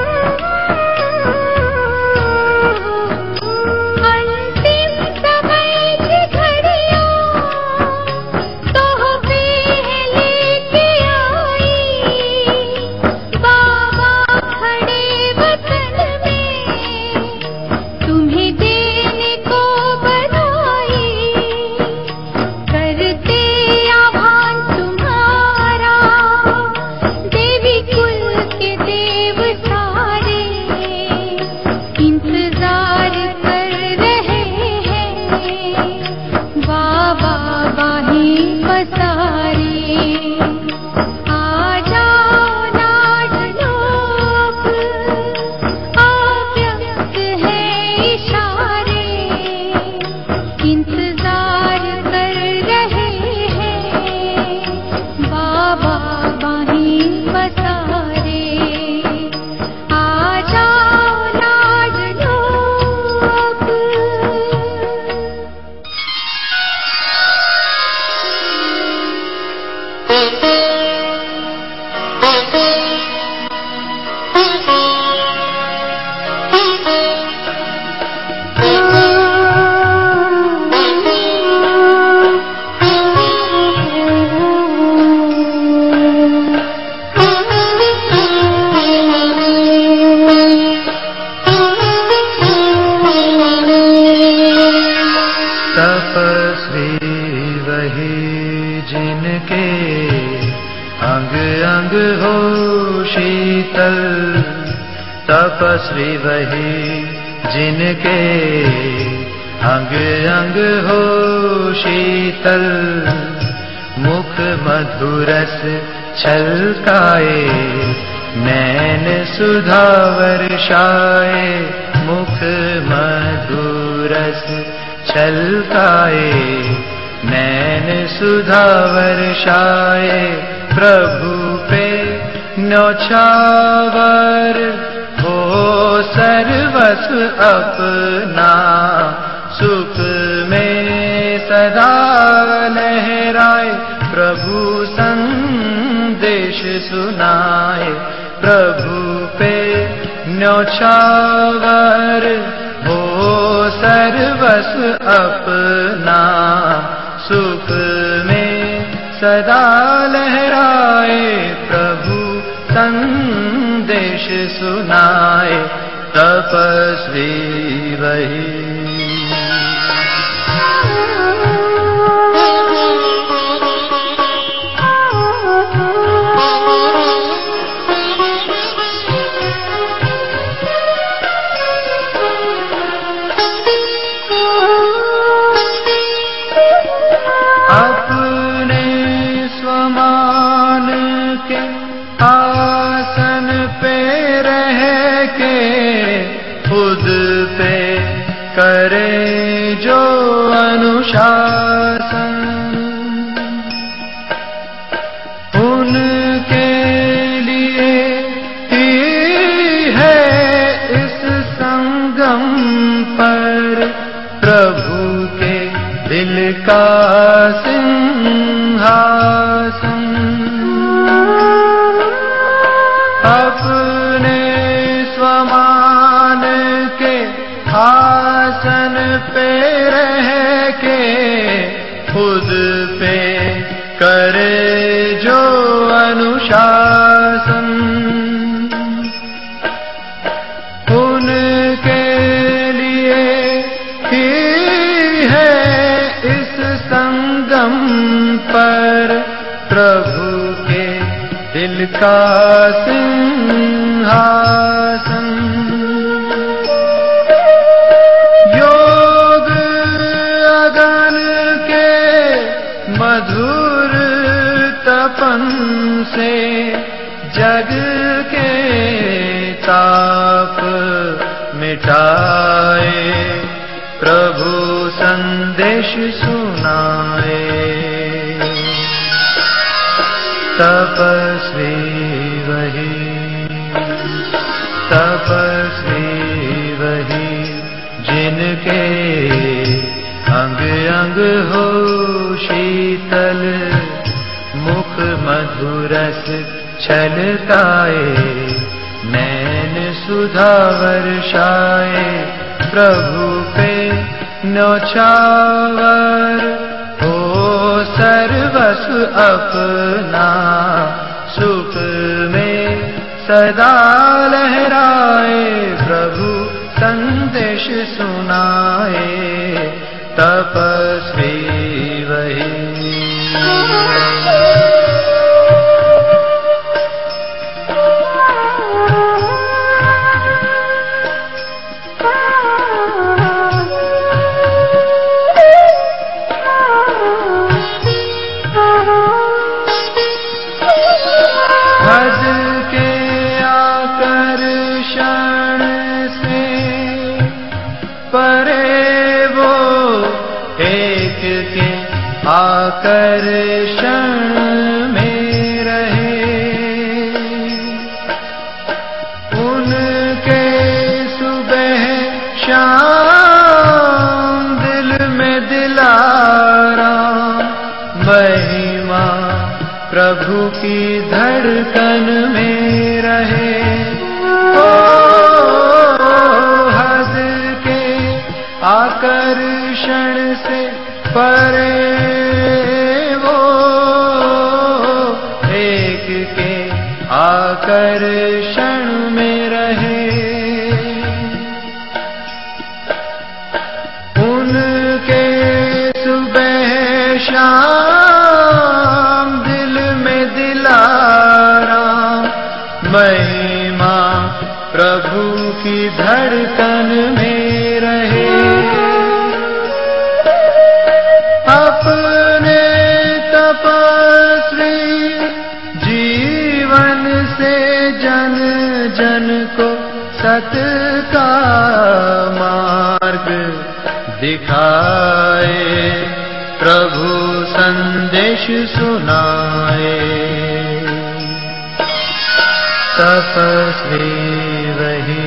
अंतिम समय बाही पसारे आ जाओ नाट लोक अव्यक्त है इशारे इंतजार कर रहे हैं बाबा बाही पसारे आ जाओ नाट लोक। तपस्वी वही जिनके अंग अंग हो शीतल, तपस्वी वही जिनके अंग अंग हो शीतल, मुख मधुरस छलकाए नैन सुधा वर्षाए, मुख मधुरस छलकाए नैन सुधा वर्षाए, प्रभु पे न्योछावर हो सर्वस अपना, सुख में सदा लहराए प्रभु संदेश सुनाए, प्रभु पे न्योछावर हो सर्वस अपना, सुख में सदा लहराए प्रभु संदेश सुनाए, तपस्वी वही। अपने स्वमान के आसन पे रह के खुद पे करे जो अनुशासन, उनके लिए ही है इस संगम पर प्रभु के दिल का सिंहासन, अपने स्वमान के आसन पे रह के खुद पे करे जो अनुशासन, उनके लिए ही है इस संगम पर प्रभु के दिल का सिंहासन, योग अगन के मधुर तपन से जग के ताप मिटाए प्रभु संदेश सुनाए, तपस्वी वही, तपस्वी वही जिनके अंग अंग हो शीतल, मुख मधुरस छलकाए नैन सुधा वर्षाए, प्रभु पे न्योछावर हो सर्वस अपना, सुख में सदा लहराए प्रभु संदेश सुनाए, तपस्वी वही। आकर्षण में रहे। उनके सुबह शाम दिल में दिलाराम, महिमा प्रभु की धड़कन में रहे। ओ हद के आकर्षण से परे वो एक के आकर्षण में रहे। उनके सुबह शाम दिल में दिलाराम, महिमा प्रभु की धड़कन में रहे। अपने तपस्वी जीवन से जन जन को सत्य का मार्ग दिखाए, प्रभु संदेश सुनाए। तपस्वी वही,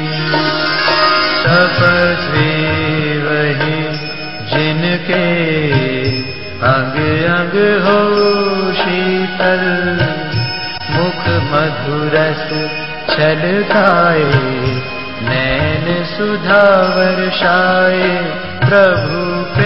तपस्वी वही, जिनके अंग अंग हो शीतल, मुख मधुरस छलकाए, नैन सुधा वर्षाए। प्रभु पे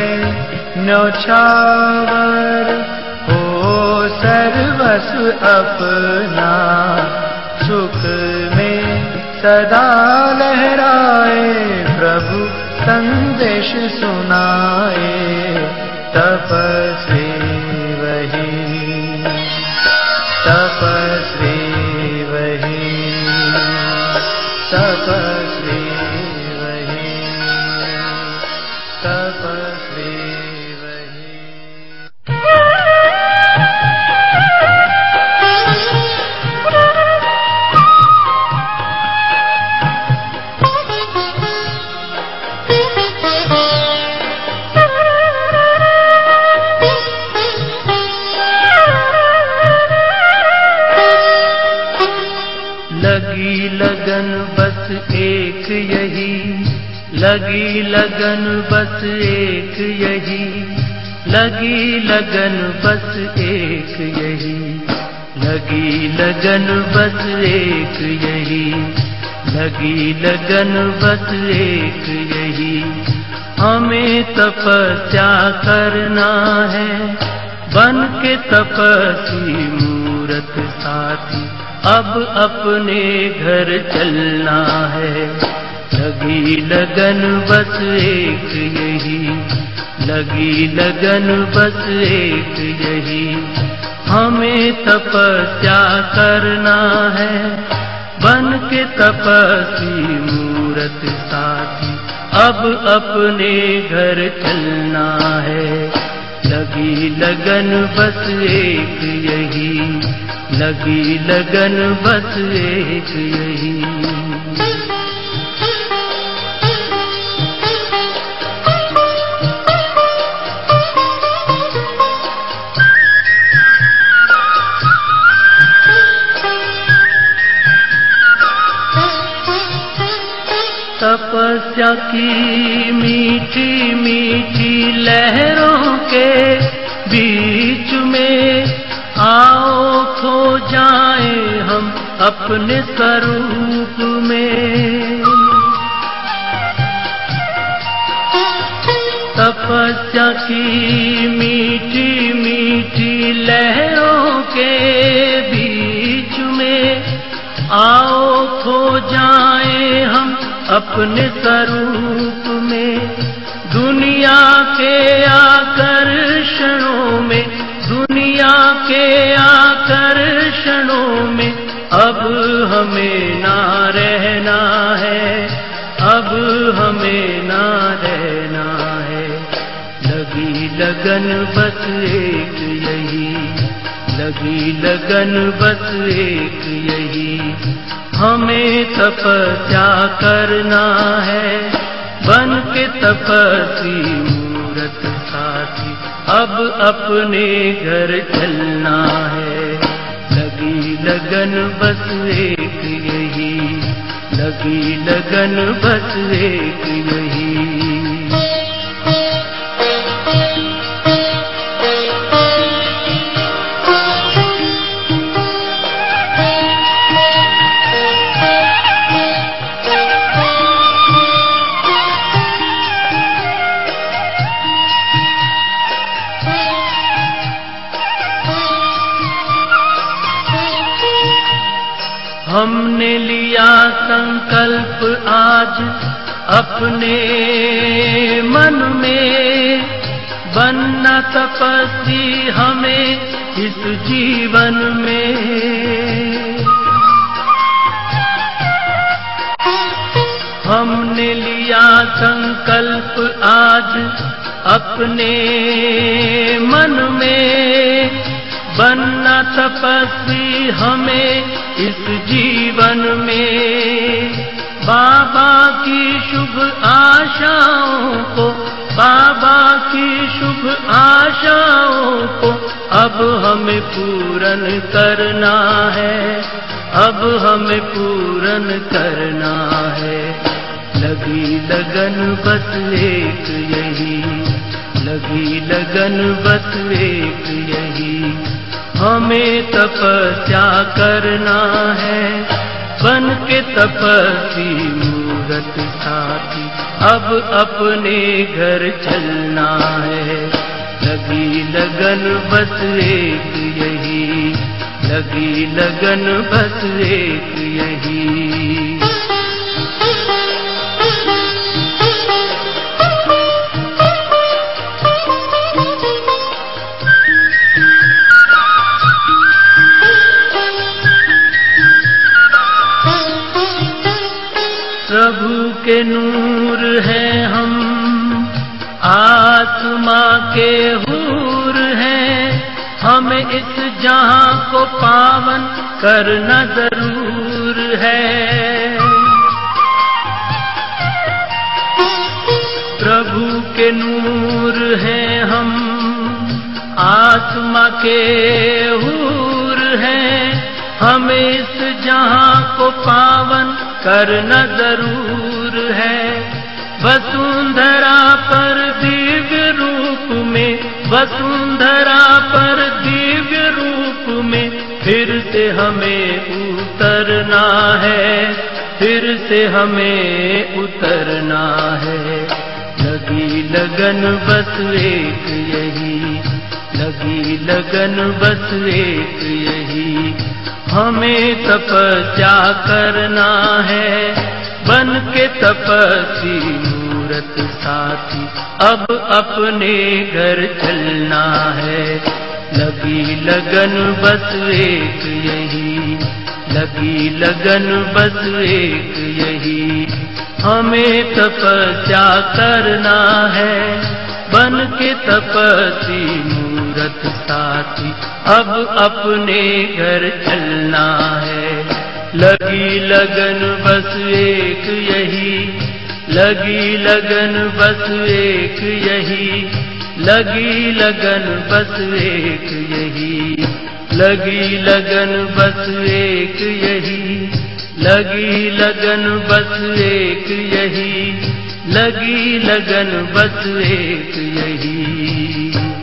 न्योछावर हो सर्वस्व अपना, सुख में सदा लहराए, प्रभु संदेश सुनाए। तपस्वी वही, तपस्वी वही, तपस्वी वही, तपस्वी वही। लगी लगन बस एक यही, लगी लगन बस एक यही, लगी लगन बस एक यही, लगी लगन बस एक यही, लगी लगन बस एक यही। हमें तपस्या करना है, बन के तपस्वी मूरत साथी, अब अपने घर चलना है। लगी लगन बस एक यही, लगी लगन बस एक यही। हमें तपस्या करना है, बन के तपस्वी मूरत साथी, अब अपने घर चलना है। लगी लगन बस एक यही, लगी लगन बस एक यही। तपस्या की मीठी मीठी लहरों के बीच में आओ खो जाए हम अपने स्वरूप में। तपस्या की मीठी मीठी लहरों के बीच में आओ खो जाए हम अपने स्वरूप में। दुनिया के आकर्षणों में, दुनिया के आकर्षणों में अब हमें ना रहना है, अब हमें ना रहना है। लगी लगन बस एक यही, लगी लगन बस एक यही। हमें तपस्या करना है, बन के तपस्वी मूरत साथी, अब अपने घर चलना है। लगी लगन बस एक यही, लगी लगन बस एक यही। हमने लिया संकल्प आज अपने मन में, बनना तपस्वी हमें इस जीवन में। हमने लिया संकल्प आज अपने मन में, बनना तपस्वी हमें इस जीवन में। बाबा की शुभ आशाओं को, बाबा की शुभ आशाओं को अब हमें पूर्ण करना है, अब हमें पूर्ण करना है। लगी लगन बस एक यही, लगी लगन बस एक यही। हमें तपस्या करना है, बन के तपस्वी मूरत साथी अब अपने घर चलना है। लगी लगन बस एक यही, लगी लगन बस एक यही। प्रभु के नूर हैं हम, आत्मा के हूर हैं, हमें इस जहां को पावन करना जरूर है। प्रभु के नूर हैं हम, आत्मा के हूर हैं, हमें इस जहां को पावन करना जरूर है। वसुंधरा पर दिव्य रूप में, वसुंधरा पर दिव्य रूप में फिर से हमें उतरना है, फिर से हमें उतरना है। लगी लगन बस एक यही, लगी लगन बस एक यही। हमें तपस्या करना है, बन के तपस्वी मूरत साथी अब अपने घर चलना है। लगी लगन बस एक यही, लगी लगन बस एक यही। हमें तपस्या करना है, बन के तपस्वी मूरत साथी अब अपने घर चलना है। लगी लगन बस एक यही, लगी लगन बस एक यही, लगी लगन बस एक यही, लगी लगन बस एक यही, लगी लगन बस एक यही, लगी लगन बस एक यही।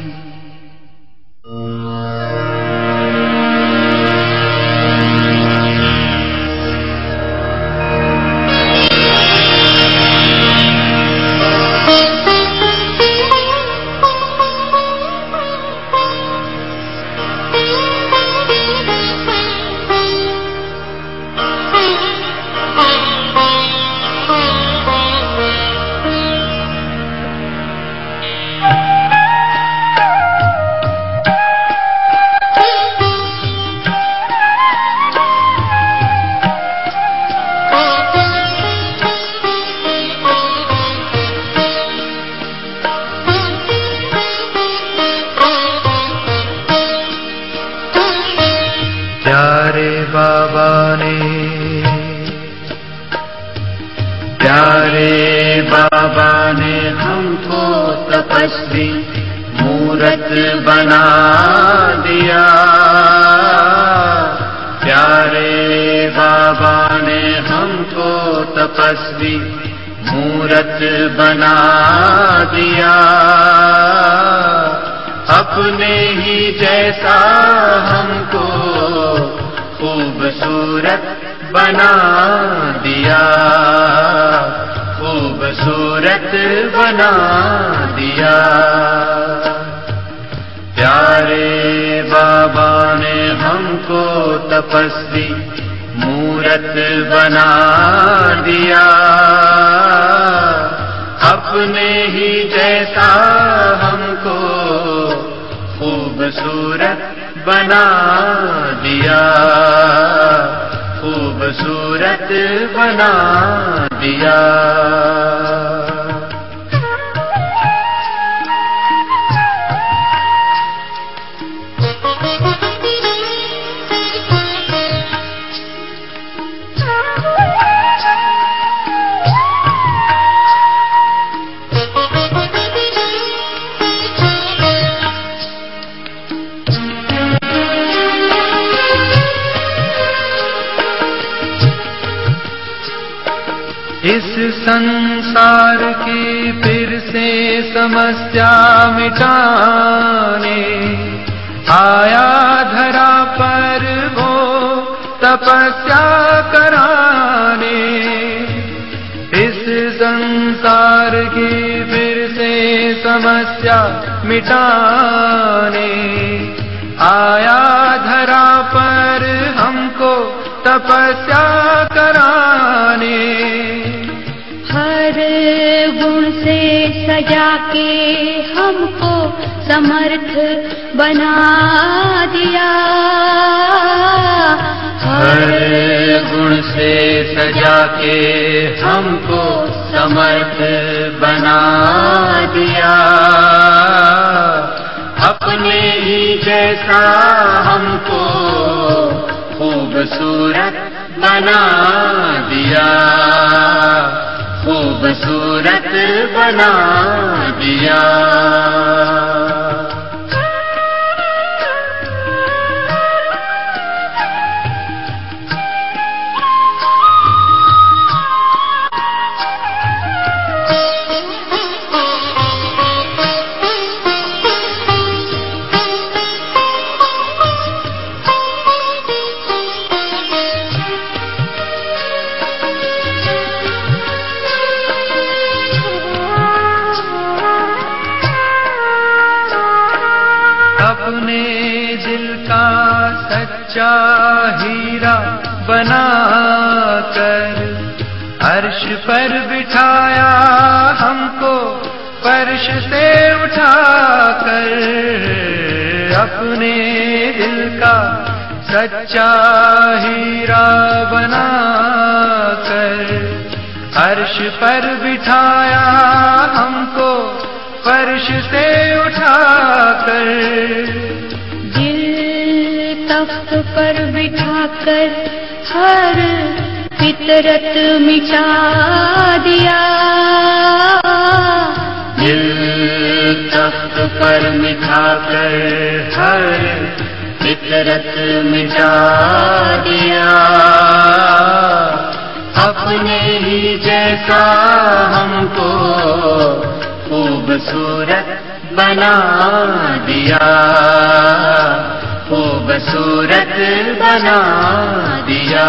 प्यारे बाबा ने, प्यारे बाबा ने हमको तपस्वी मूरत मूरत बना दिया। प्यारे बाबा ने हमको तपस्वी मूरत बना दिया। अपने ही जैसा हमको खूबसूरत बना दिया, खूबसूरत बना दिया। प्यारे बाबा ने हमको तपस्वी मूरत बना दिया। अपने ही जैसा हमको खूबसूरत बना दिया, खूबसूरत बना दिया। इस संसार की फिर से समस्या मिटाने आया धरा पर वो तपस्या कराने। इस संसार की फिर से समस्या मिटाने आया धरा पर हमको तपस्या कराने। हर गुण से सजा के हमको समर्थ बना दिया। हर गुण से सजा के हमको समर्थ बना दिया। अपने ही जैसा हमको खूबसूरत बना दिया, खूबसूरत बना दिया। अपने दिल का सच्चा हीरा बना कर अर्श पर बिठाया हमको फर्श से उठाकर। अपने दिल का सच्चा हीरा बना कर अर्श पर बिठाया हमको फर्श से उठाकर। दिल तख्त पर बिठाकर हर फितरत मिटा दिया। दिल तख्त पर बिठाकर हर फितरत मिटा दिया। अपने ही जैसा हमको खूबसूरत बना दिया, खूबसूरत बना दिया।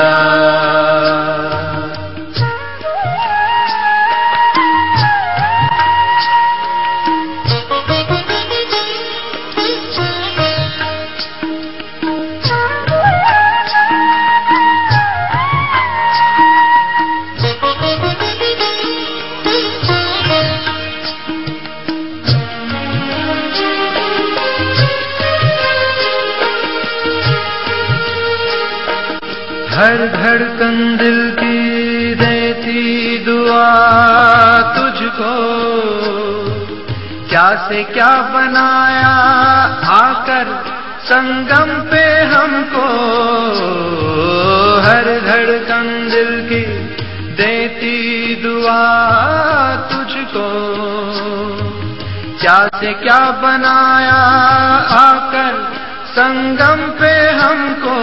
हर धड़कन दिल की देती दुआ तुझको। क्या से क्या बनाया आकर संगम पे हमको। हर धड़कन दिल की देती दुआ तुझको। क्या से क्या बनाया आकर संगम पे हमको।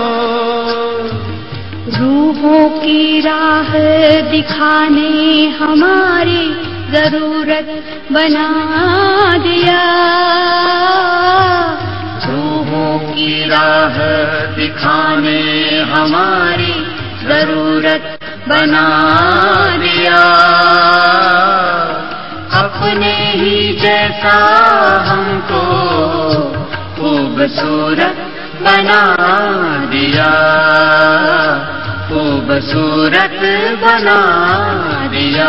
रूहों की राह दिखाने हमारी जरूरत बना दिया। रूहों की राह दिखाने हमारी जरूरत बना दिया। अपने ही जैसा हमको खूबसूरत बना दिया। खूबसूरत बना दिया।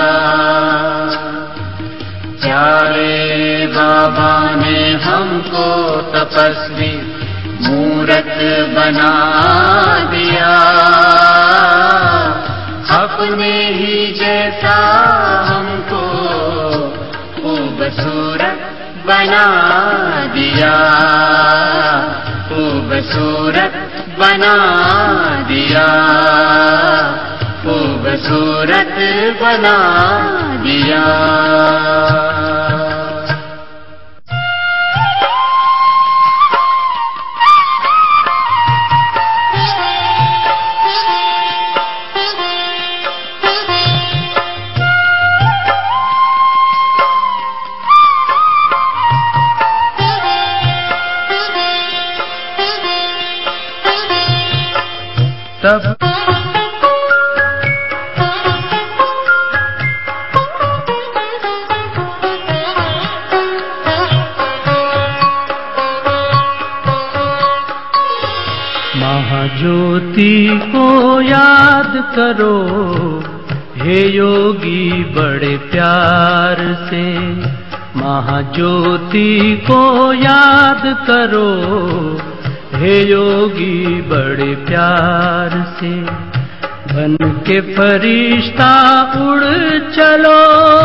प्यारे बाबा ने हमको तपस्वी मूरत बना दिया। अपने ही जैसा हमको खूबसूरत बना दिया। खूबसूरत बना दिया। खूबसूरत बना दिया। तब महाज्योति को याद करो हे योगी बड़े प्यार से। महाज्योति को याद करो हे योगी बड़े प्यार से। बन के फरिश्ता उड़ चलो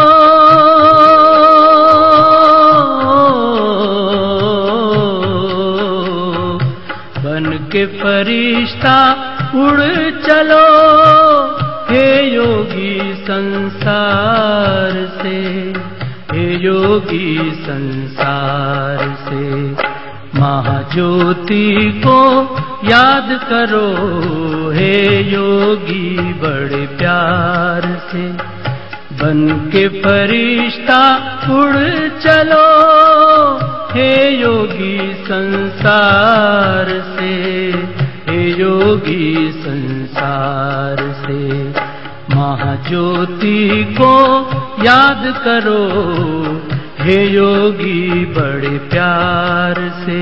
बन के फरिश्ता उड़ चलो हे योगी संसार से। हे योगी संसार से। महाज्योति को याद करो हे योगी बड़े प्यार से। बन के फरिश्ता उड़ चलो हे योगी संसार से। हे योगी संसार से। महाज्योति को याद करो हे योगी बड़े प्यार से।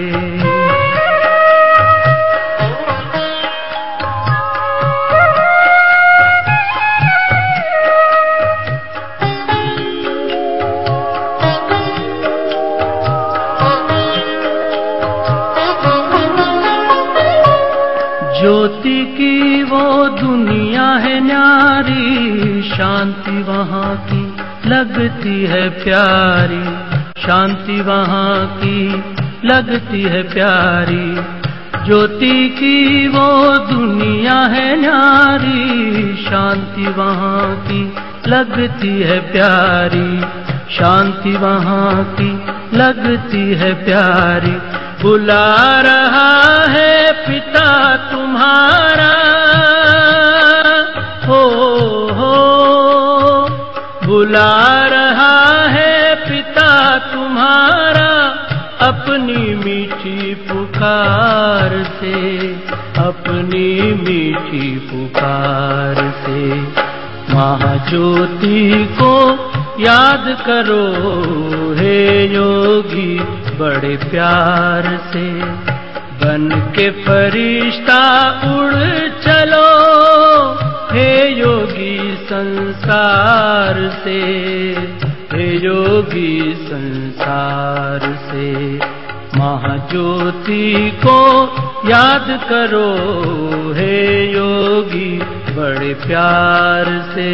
ज्योति की वो दुनिया है न्यारी, शांति वहाँ की लगती है प्यारी। शांति वहाँ की लगती है प्यारी। ज्योति की वो दुनिया है न्यारी, शांति वहाँ की लगती है प्यारी। शांति वहाँ की लगती है प्यारी। बुला रहा है पिता तुम्हारा हो हो। बुला रहा है पिता तुम्हारा अपनी मीठी पुकार से। अपनी मीठी पुकार से। महाज्योति को याद करो हे योगी बड़े प्यार से। बन के फरिश्ता उड़ चलो हे योगी संसार से। हे योगी संसार से। महाज्योति को याद करो हे योगी बड़े प्यार से।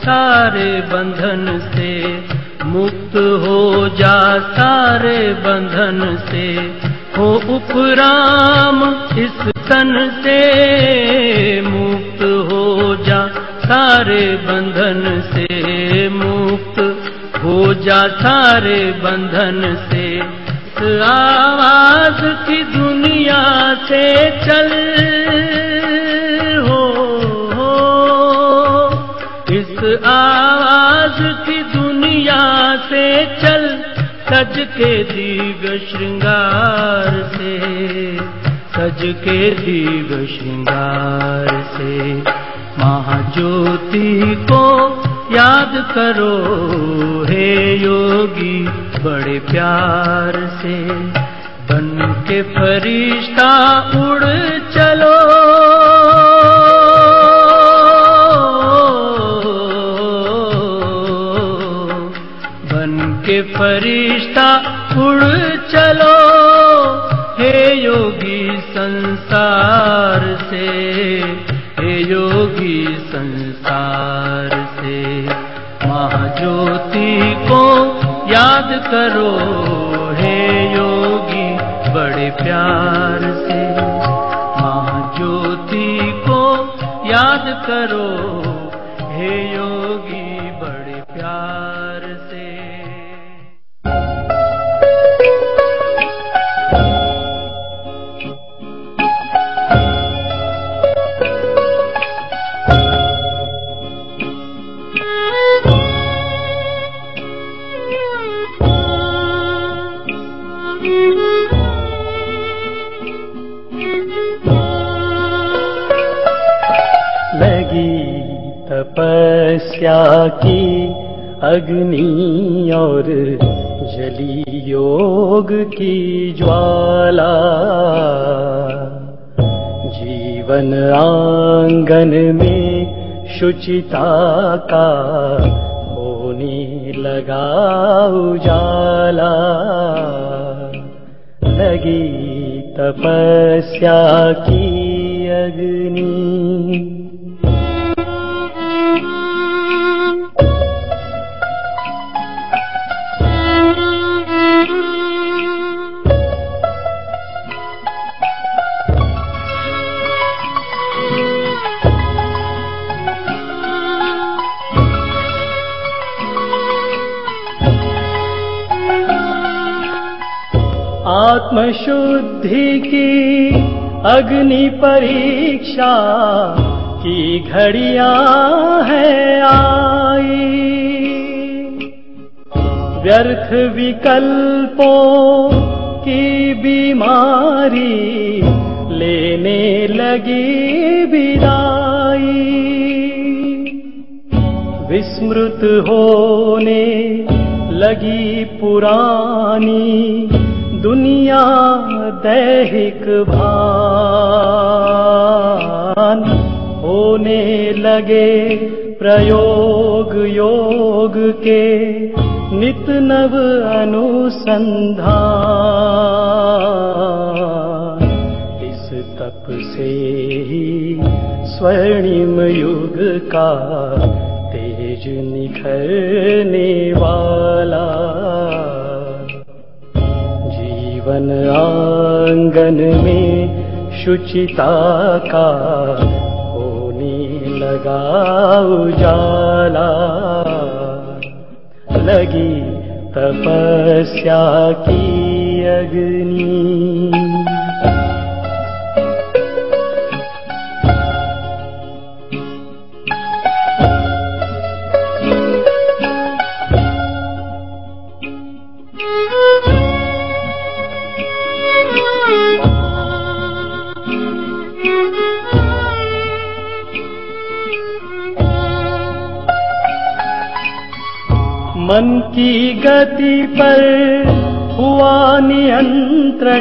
सारे बंधन से, मुक्त हो जा सारे बंधन से, हो उपराम इस तन से, मुक्त हो जा सारे बंधन से, मुक्त हो जा सारे बंधन से। इस आवाज की दुनिया से चल हो, हो इस आवाज की दुनिया से चल, सज के दिव्य श्रृंगार से, सज के दिव्य श्रृंगार से। महाज्योति को याद करो हे योगी बड़े प्यार से, बन के फरिश्ता उड़ चलो, बन के फरिश्ता उड़ चलो हे योगी संसार से, हे योगी संसार से। महाज्योति को याद करो हे योगी बड़े प्यार से, महाज्योति को याद करो हे योगी बड़े प्यार से। तपस्या की अग्नि और जली योग की ज्वाला, जीवन आंगन में शुचिता का होने लगा उजाला। लगी तपस्या की अग्नि, आत्मशुद्धि की अग्नि परीक्षा की घड़ियां है आई, व्यर्थ विकल्पों की बीमारी लेने लगी विदाई, विस्मृत होने लगी पुरानी दुनिया दैहिक भान, होने लगे प्रयोग योग के नित नव अनुसंधान। इस तप से ही स्वर्णिम युग का तेज निखरने वाला, जीवन आंगन में शुचिता का होने लगा उजाला। लगी तपस्या की अग्नि, मन की गति पर हुआ नियंत्रण,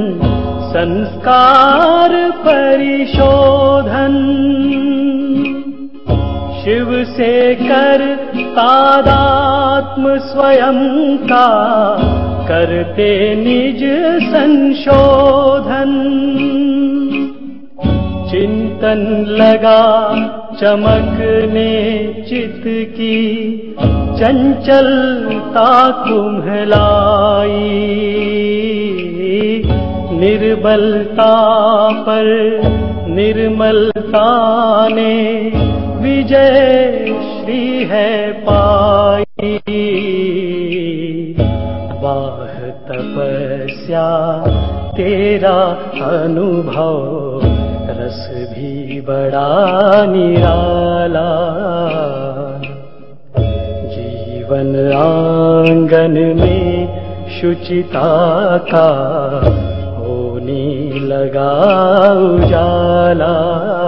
संस्कार परिशोधन, शिव से कर तादात्म स्वयं का करते निज संशोधन। चिंतन लगा चमकने चित की चंचलता कुम्हलाई, निर्बलता पर निर्मलता ने विजय श्री है पाई। वाह तपस्या तेरा अनुभव रस भी बड़ा निराला, जीवन आंगन में शुचिता का होने लगा उजाला।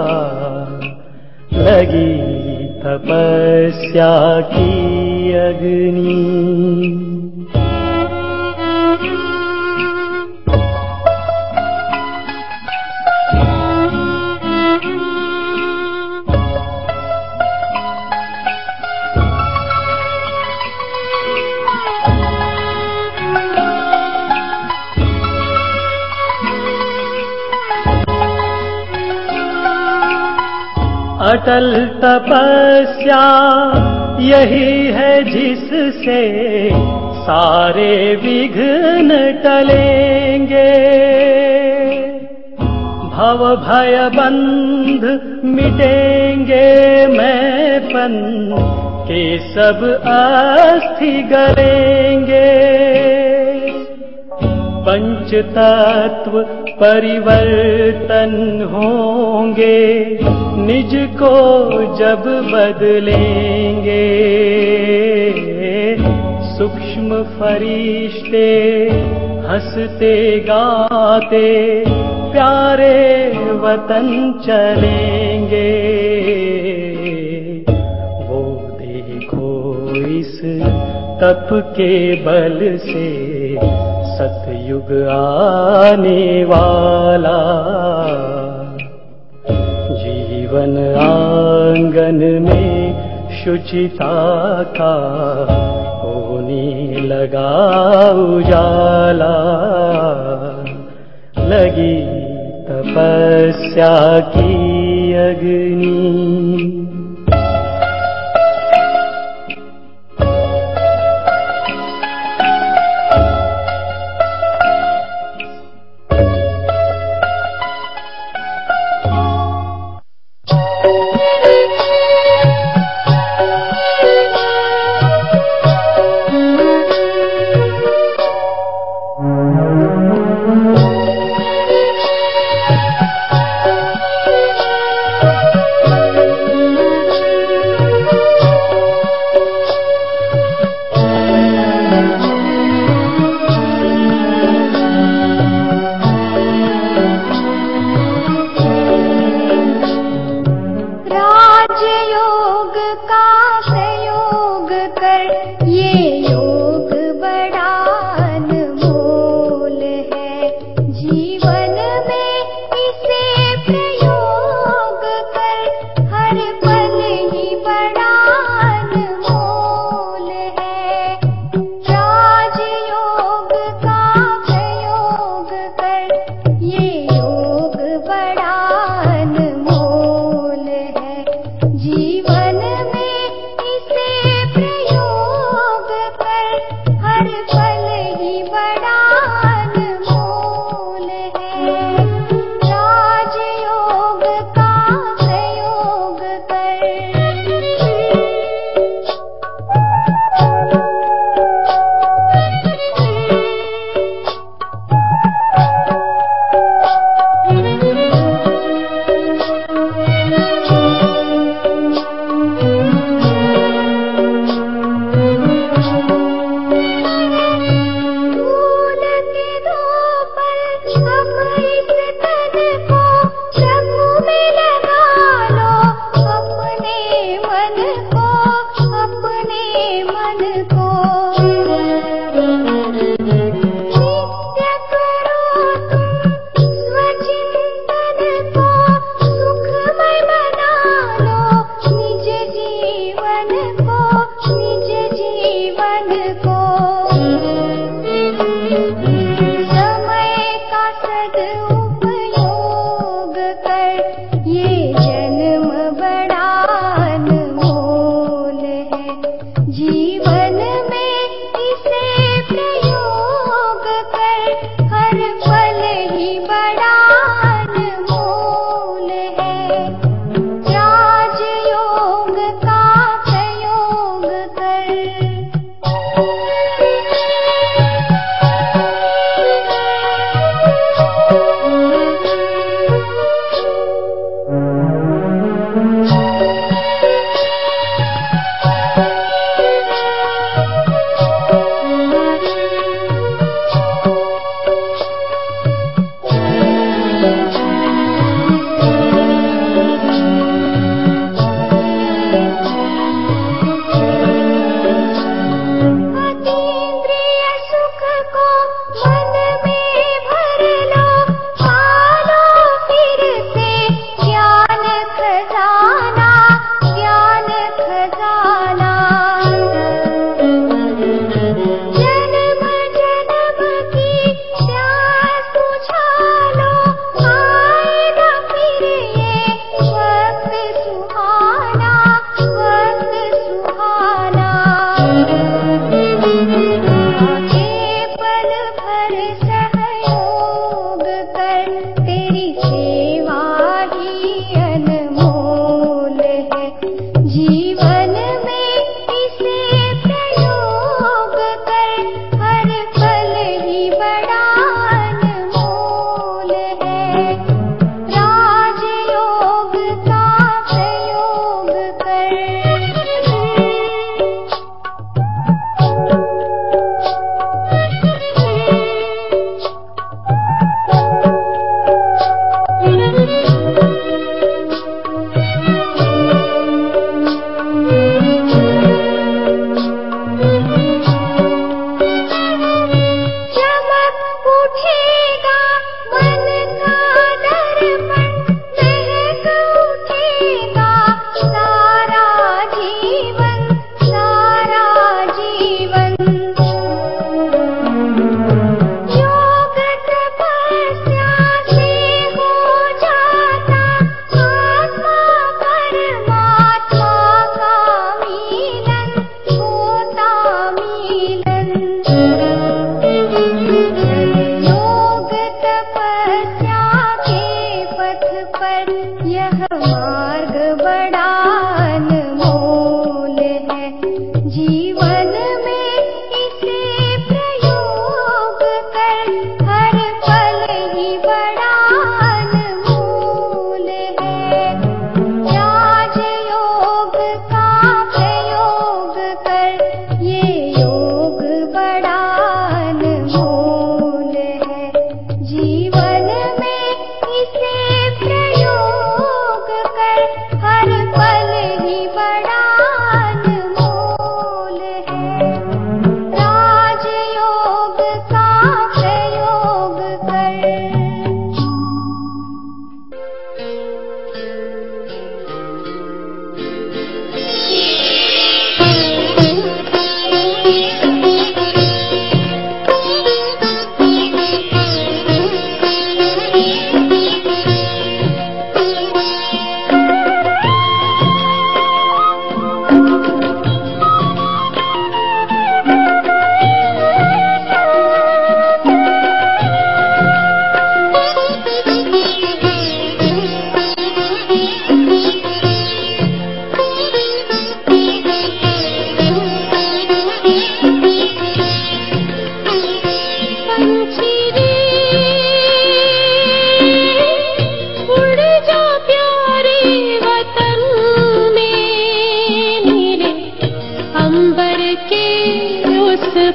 लगी तपस्या की अग्नि, अटल तपस्या यही है जिससे सारे विघ्न टलेंगे। भव भय बंध मिटेंगे, मैंपन के सब अस्थि गलेंगे। पंच तत्व परिवर्तन होंगे, निज को जब बदलेंगे। सूक्ष्म फरिश्ते हंसते गाते प्यारे वतन चलेंगे। वो देखो इस तप के बल से सतयुग आने वाला। जीवन आंगन में शुचिता का होने लगा उजाला। लगी तपस्या की अग्नि,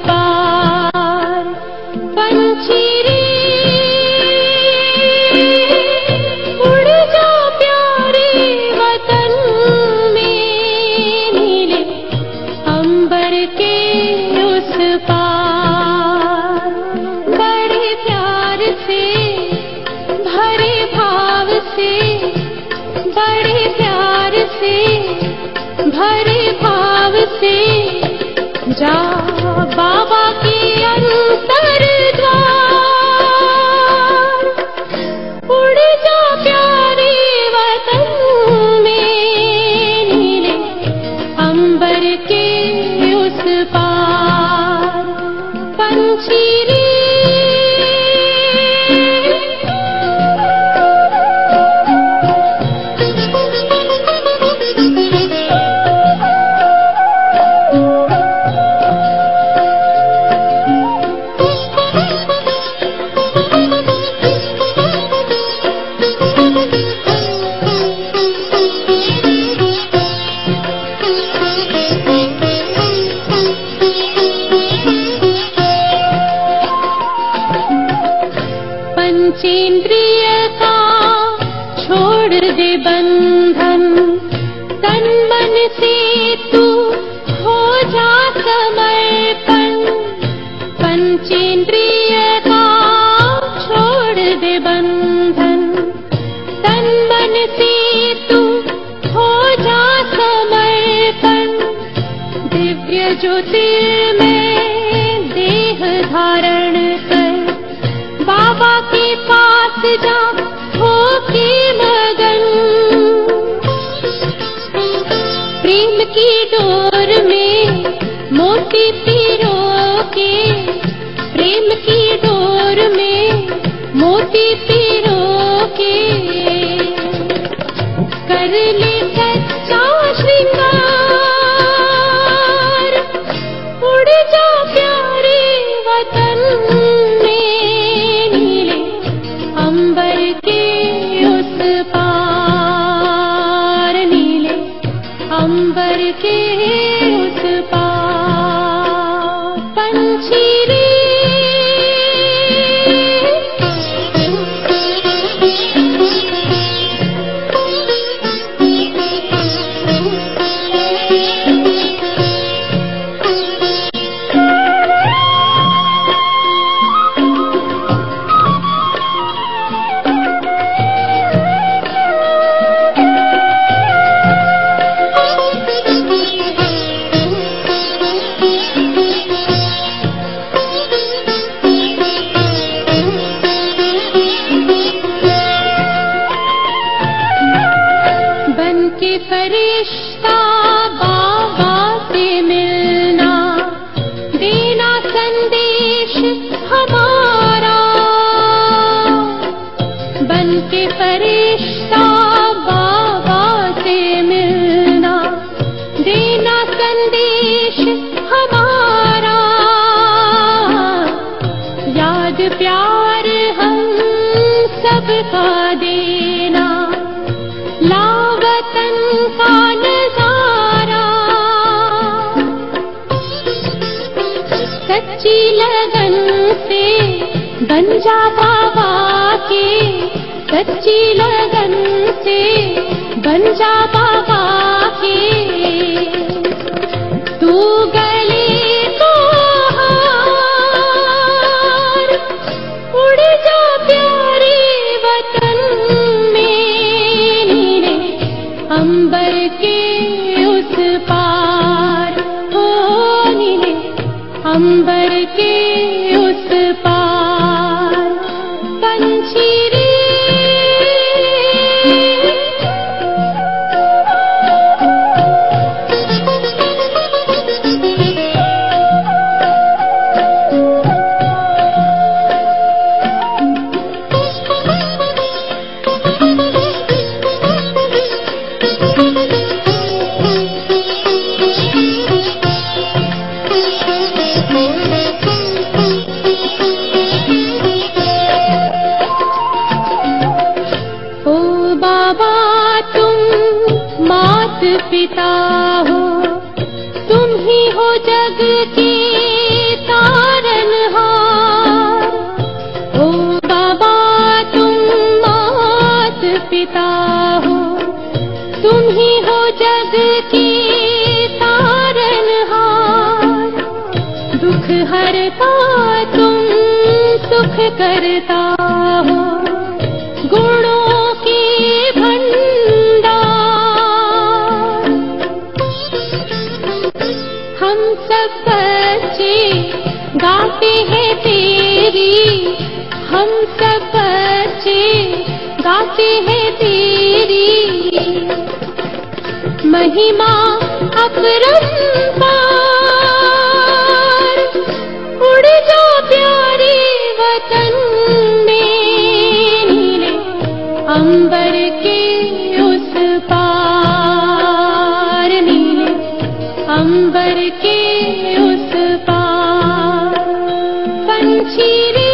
पार। पंछी रे उड़ जा प्यारे वतन में, नीले अंबर के उस पार। बड़े प्यार से भरे भाव से, बड़े प्यार से भरे भाव से जा बाबा के अंतर द्वार। उड़ जा प्यारे वतन में, नीले अंबर के उस पार। पंछी रे पंचेंद्रिय का छोड़ दे बंधन, तन मन से तू हो जा समर्पण। पंचेंद्रिय का छोड़ दे बंधन, तन मन से तू हो जा समर्पण। दिव्य ज्योतिर्मय देह धारण कर बाबा के पास जा हो के मगन। प्रेम की डोर में मोती पिरो के, प्रेम की डोर में मोती पिरो के कर ले सच्चा श्रृंगार। उड़ जा प्यारे वतन में, नीले अंबर के उस पार, नीले अंबर के उस पार। पंछी रे फरिश्ता बाबा से मिलना, देना संदेश हमारा। बन के फरिश्ता बाबा से मिलना, देना संदेश हमारा। याद प्यार हम सबका देना, लावतन का नजारा। सच्ची लगन से बन जा बाबा के, सच्ची लगन से बन जा बाबा के। तू गले को हार, उड़ जा प्यारे वतन में, नीले अंबर के उस पार। हो नीले अंबर के उस पार। पंछी रे पिता हो, तुम ही हो जग के करता हो गुणों की भंडार। हम सब बच्चे गाते हैं तेरी, हम सब बच्चे गाते हैं तेरी महिमा अपरंपार। उड़ जा प्यारे वतन में नीले अंबर के उस पार, नीले अंबर के उस पार। पंछी रे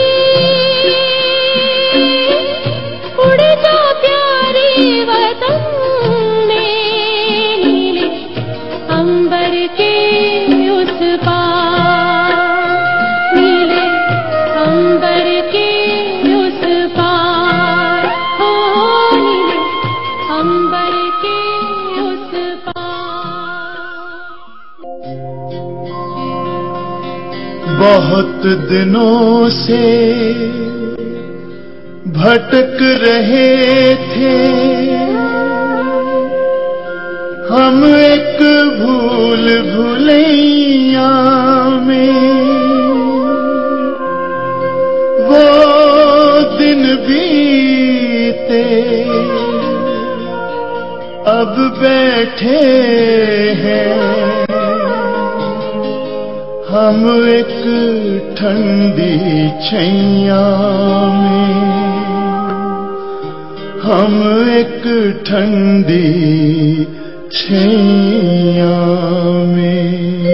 उड़ जा प्यारे वतन में नीले अंबर के उस पार, नीले अंबर के उस पार, हो नीले अंबर के उस पार। बहुत दिनों से भटक रहे थे हम एक भूल भुलैया में। वो दिन बीते अब बैठे हैं हम एक ठंडी छैया में, हम एक ठंडी छैया में।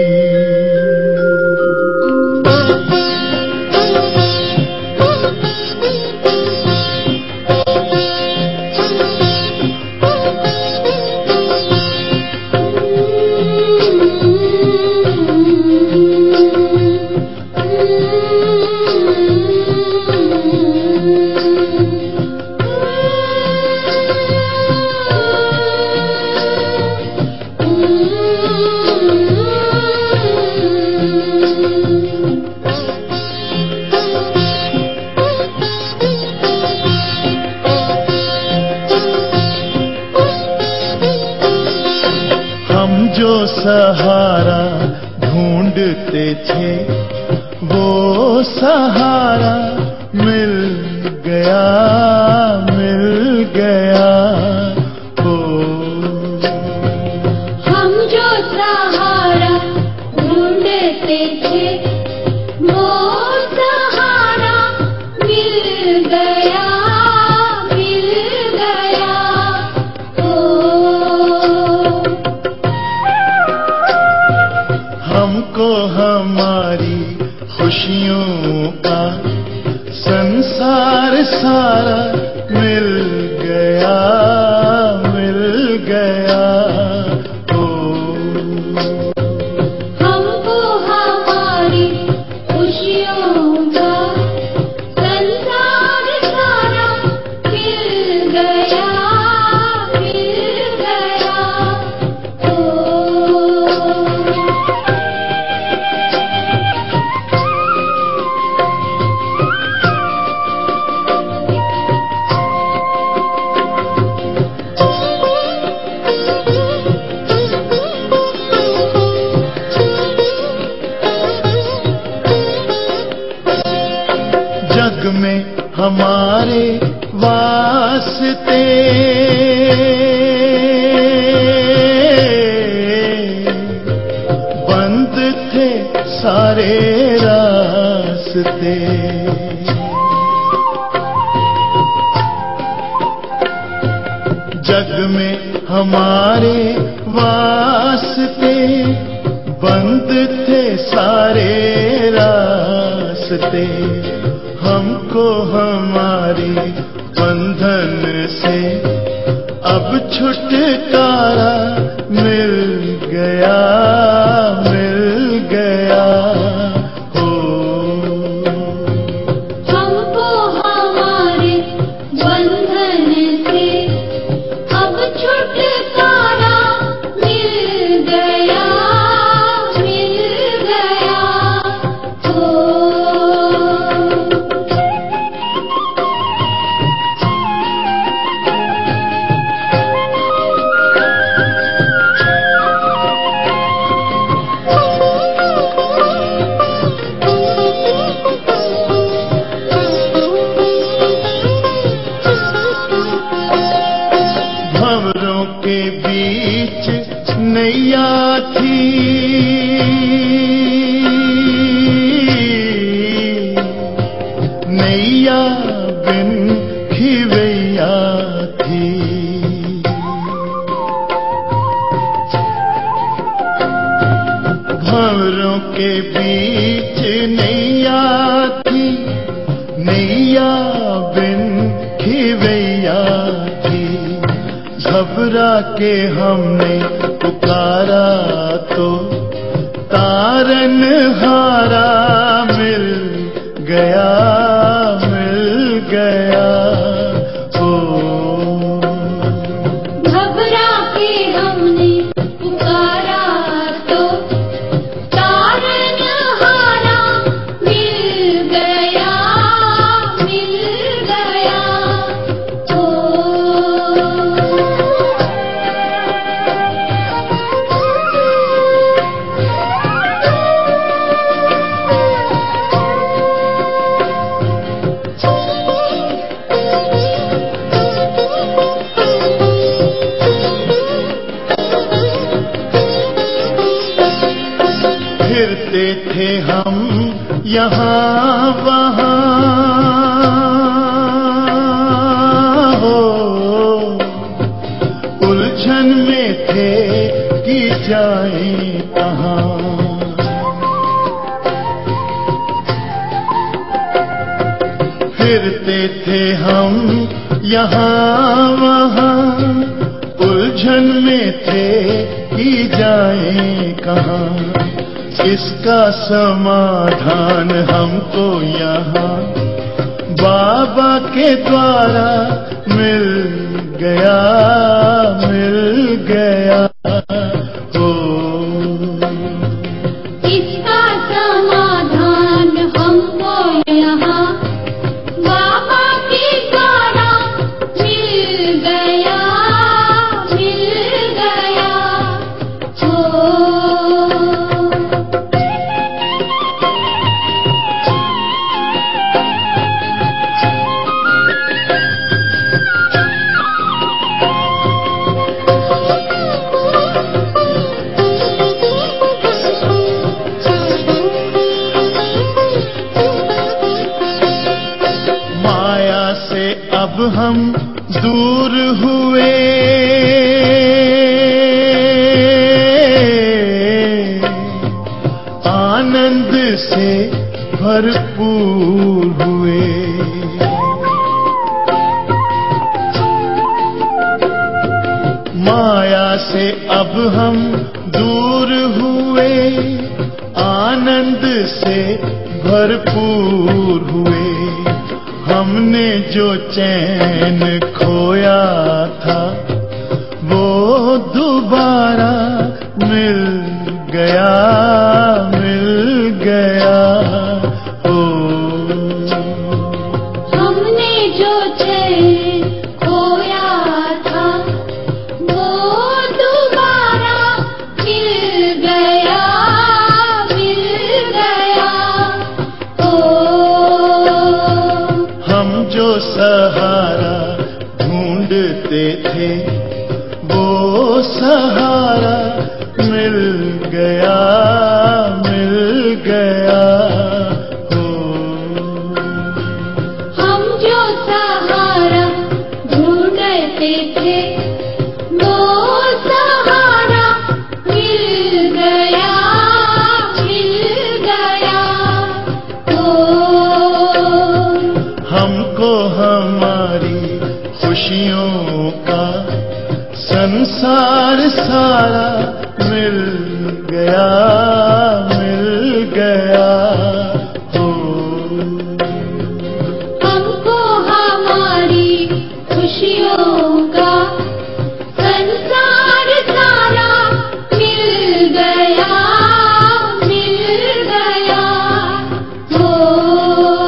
जो सहारा ढूंढते थे वो सहारा मिल गया, मिल गया हो। हम जो सहारा ढूंढते थे वो सहारा मिल गया, मिल गया हो। हमको हमारी खुशियों का संसार सारा मिल गया, मिल गया हो। हमको हमारी खुशियों का संसार सारा मिल गया, मिल गया हो। जग में हमारे वास्ते बंद थे सारे रास्ते। जग में हमारे वास्ते बंद थे सारे रास्ते। हमको हमारी बंधन से अब छुटकारा मिल गया, मिल गया हो। हमको हमारे बंधन से अब छुटकारा मिल गया, मिल गया हो। थी, नैया बिन खिवैया थी। भंवरों के बीच नैया थी, नैया बिन खिवैया थी। घबरा के हमने पुकारा तो तारन हारा मिल गया, मिल गया। ओ घबरा के हमने पुकारा तो तारन हारा मिल गया, मिल गया। ओ फिरते थे हम यहाँ वहाँ, हो उलझन में थे कि जाएं कहाँ। फिरते थे हम यहाँ वहाँ, उलझन में थे कि जाएं कहाँ। इसका समाधान हमको यहाँ बाबा के द्वारा मिल गया, मिल गया। ओ इसका समाधान हमको यहाँ बाबा के द्वारा मिल गया, मिल गया। ओ माया से अब हम दूर हुए, आनंद से भरपूर हुए। माया से अब हम दूर हुए, आनंद से भरपूर हुए। हमने जो चैन खोया था वो दोबारा मिल गया, मिल गया। ओ हमने जो चैन खोया था वो दोबारा मिल गया, मिल गया। ओ हम जो सहारा ढूंढते थे वो सहारा मिल गया, मिल गया। ओ हम जो सहारा ढूंढते थे वो सहारा मिल गया, मिल गया। ओ हमको हमारी खुशियों का संसार सारा मिल गया, मिल गया। ओ हमको हमारी खुशियों का संसार सारा मिल गया, मिल गया। ओ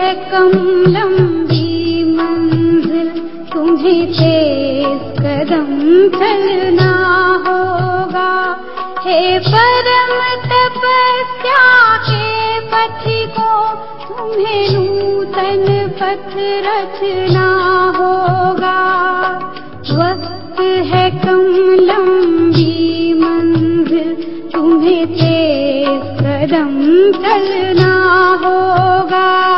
है कम लंबी मंजिल, तुम्हें तेज कदम चलना होगा। हे परम तपस्या के पथिकों, तुम्हें नूतन पथ रचना होगा। वक्त है कम लंबी मंजिल, तुम्हें तेज कदम चलना होगा।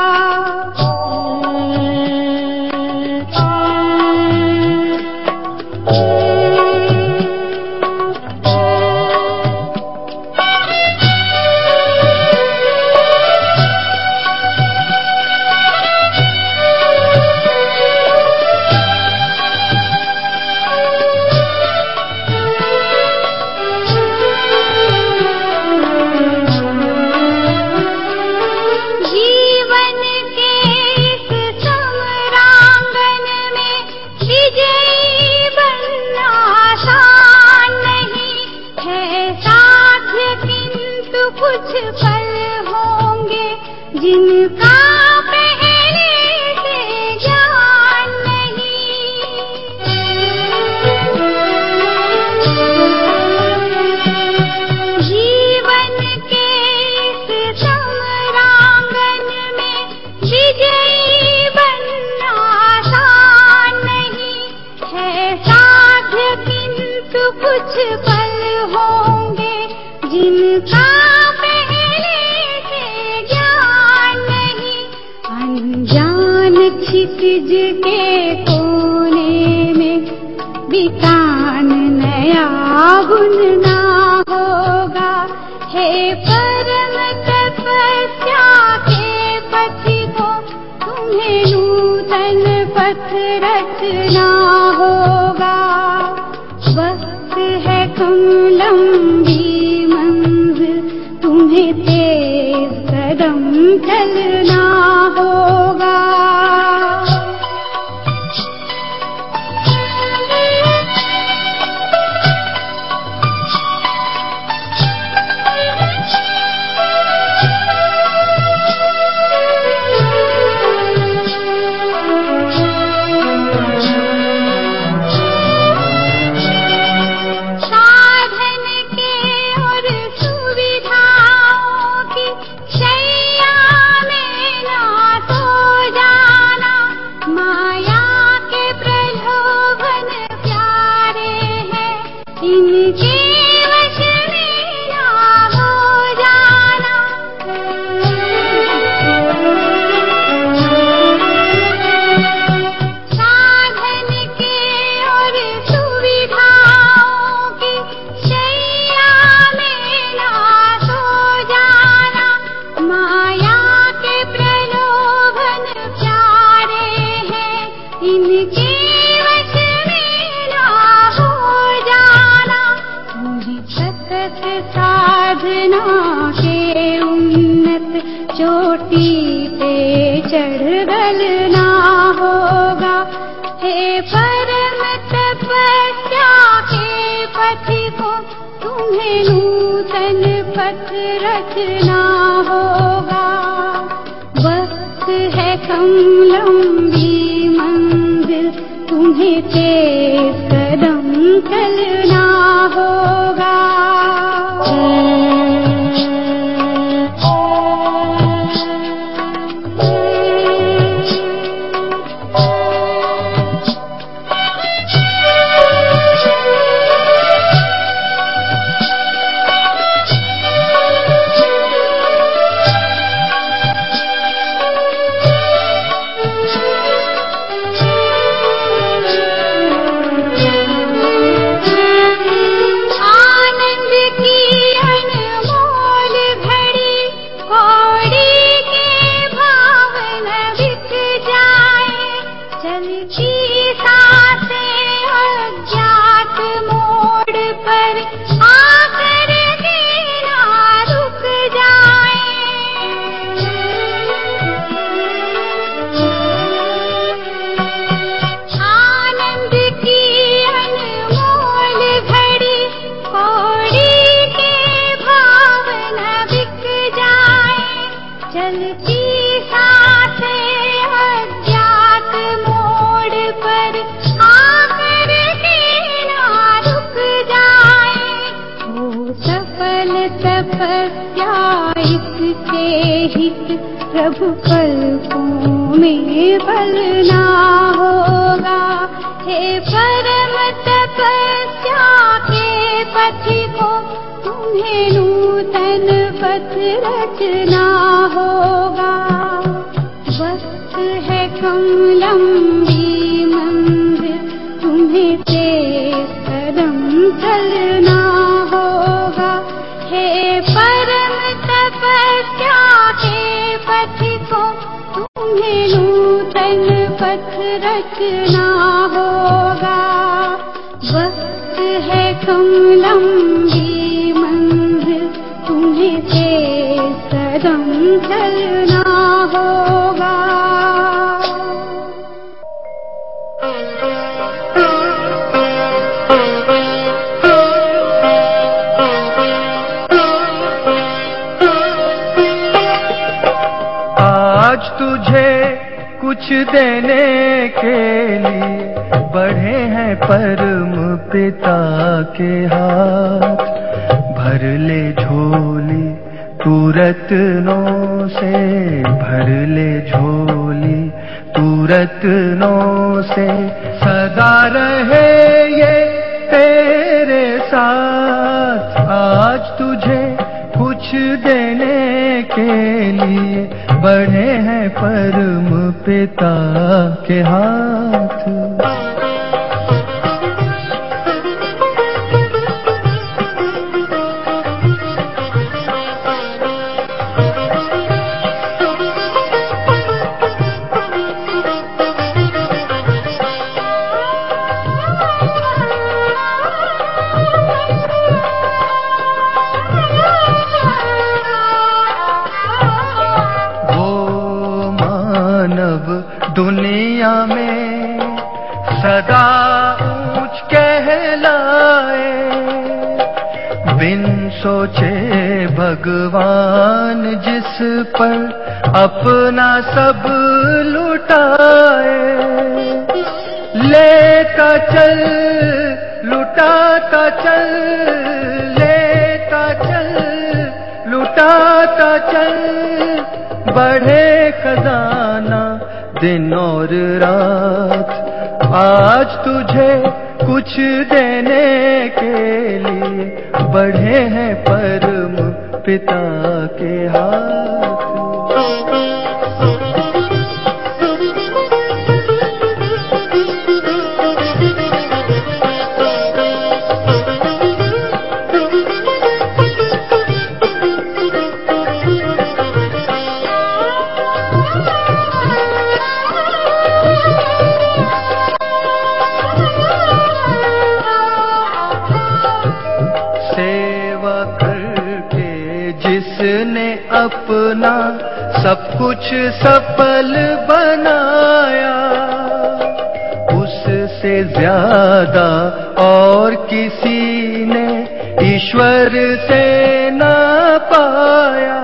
क्षितिज के कोने में बितान नया बुनना होगा। हे परम तपस्या के पथिकों, तुम्हें नूतन पथ रचना होगा। वक्त है कम लंबी मंजिल, तुम्हें तेज कदम चलना होगा। चोटी पे चढ़ गलना होगा। हे परम तपस्या के पथिकों, तुम्हें नूतन पथ रचना होगा। वक्त है कम लंबी मंजिल, तुम्हें तेज कदम चलना होगा। प्रभु कल्पों में पलना होगा। हे परम तपस्या के पथिको, तुम्हें नूतन पथ रचना होगा। वक्त है कम लंबी मंजिल, तुम्हें तेज कदम चलना होगा। हे परम तपस्या के पथिको, तुम्हें नूतन पथ रचना होगा। वक्त है कम लंबी मंजिल, तुम्हें तेज कदम चलना होगा। आज तुझे कुछ देने के लिए बढ़े हैं परम पिता के हाथ। भर ले झोली तू रत्नों से, भर ले झोली तू रत्नों से। सदा रहे ये तेरे साथ। आज तुझे कुछ देने के लिए बढ़े हैं परम पिता के हाथ। दुनिया में सदा ऊंच कहलाए, बिन सोचे भगवान जिस पर अपना सब लुटाए। लेता चल लुटाता चल, लेता चल लुटाता चल। बढ़े खजाना दिन और रात। आज तुझे कुछ देने के लिए बढ़े हैं परम पिता के हाथ। जिसने अपना सब कुछ सफल बनाया, उससे ज्यादा और किसी ने ईश्वर से न पाया।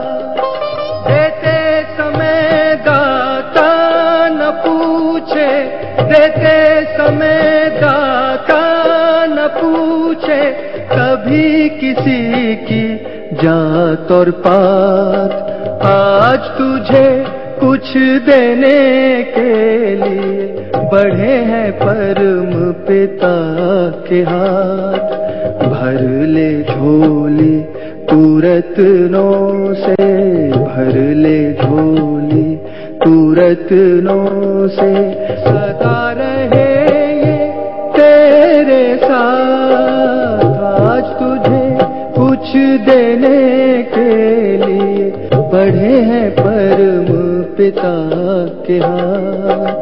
देते समय दाता न पूछे, देते समय दाता न पूछे कभी किसी की जात और पात। आज तुझे कुछ देने के लिए बढ़े हैं परम पिता के हाथ। भर ले झोली तू रत्नों से, भर ले झोली तू रत्नों से। सदा रहे ये तेरे साथ। आज तुझे कुछ देने के लिए बढ़े हैं परम पिता के हाथ।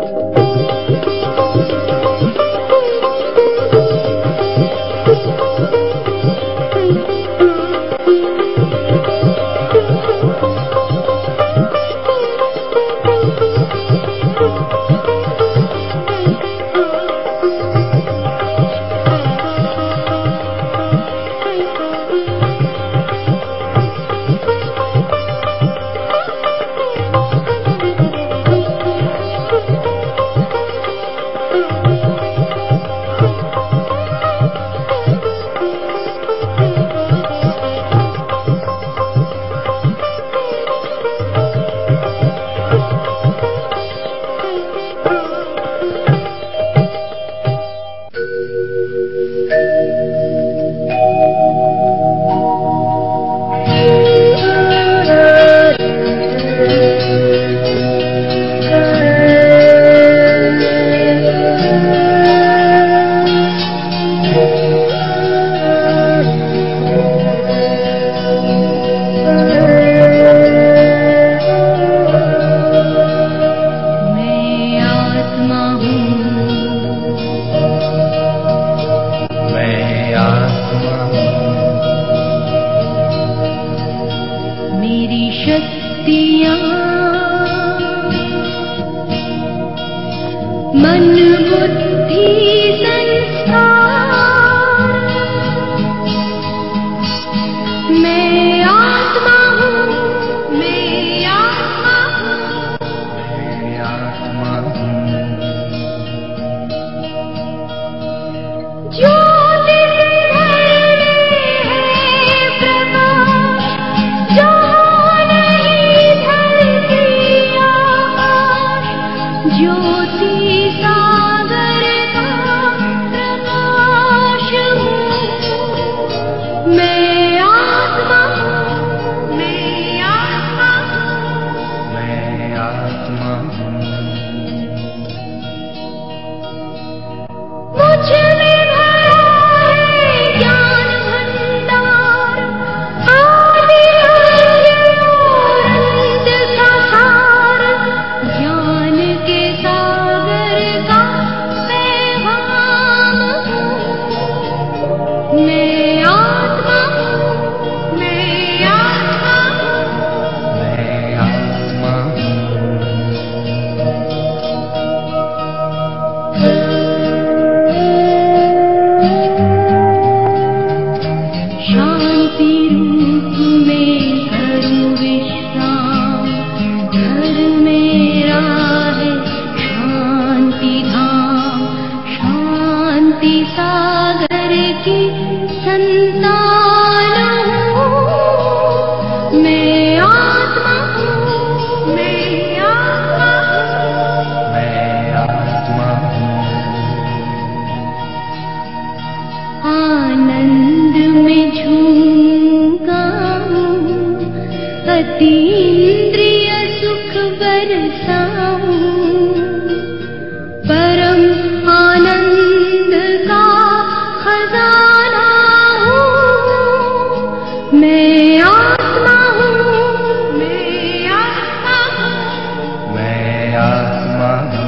मन बुद्धि संस्कार, मैं आत्मा हूँ, मैं आत्मा हूँ, मैं आत्मा हूँ। ज्योति से घर में है प्रकाश, जो नहीं ढलती आकाश, ज्योति सागर का प्रकाश हूँ। मैं आत्मा हूँ, मैं आत्मा हूँ, मैं आत्मा हूँ। मुझ में भरा है ज्ञान भंडार, आदि अंत और अंत का सार, ज्ञान के सागर का पैगाम हूँ। मैं आत्मा हूँ, मैं आत्मा हूँ, मैं आत्मा हूँ। शांति रूप में करूँ विश्राम, घर मेरा है शांति धाम, शांति सागर की संतान हूँ। मैं आत्मा हूँ, मैं आत्मा हूँ, मैं आत्मा हूँ। आनंद में झूमता हूँ, अतीन्द्रिय सुख बरसाऊं, परम आनंद का खजाना हूँ। मैं आत्मा हूँ, मैं आत्मा हूँ, मैं आत्मा हूँ।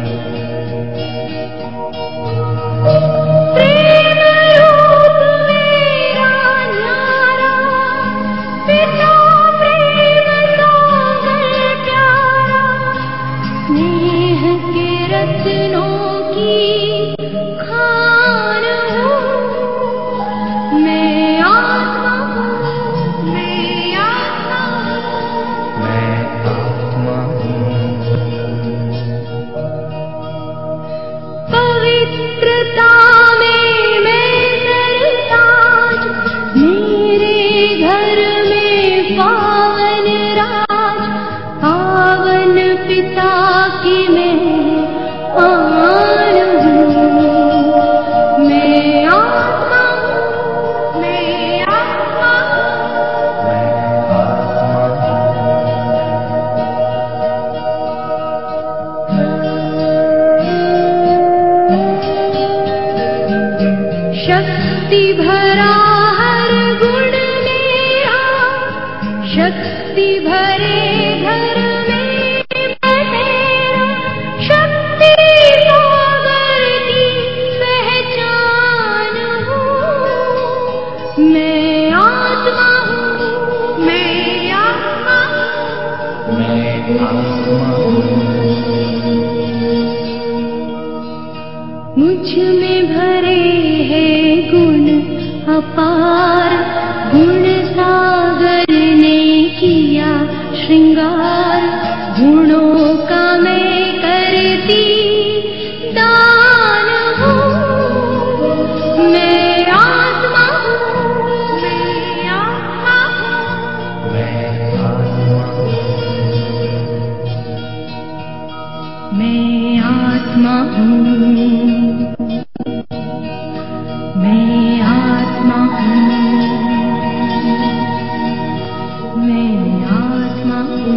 प्रेम रूप मेरा न्यारा, पिता प्रेम सागर प्यारा, स्नेह के रत्नों की खान हूँ। मैं आत्मा हूँ, मैं आत्मा हूँ, मैं आत्मा हूँ। पवित्रता में मैं सरताज, मेरे घर में पावन राज, पावन पिता की मैं आन हूँ। मैं आत्मा हूँ, मैं आत्मा हूँ, मैं आत्मा हूँ। शक्ति भरा हर गुण मेरा, शक्ति भरे घर में बसेरा, शक्ति सागर की पहचान हूँ। मैं आत्मा हूँ, मैं आत्मा हूँ, मैं आत्मा हूँ। मुझ में भरे हैं गुण अपार, गुण सागर ने किया श्रृंगार, गुणों का मैं करती दान हूँ। मैं आत्मा हूँ, मैं आत्मा हूँ, मैं आत्मा हूँ। मैं आत्मा हूँ, मैं आत्मा हूँ, मैं आत्मा हूँ।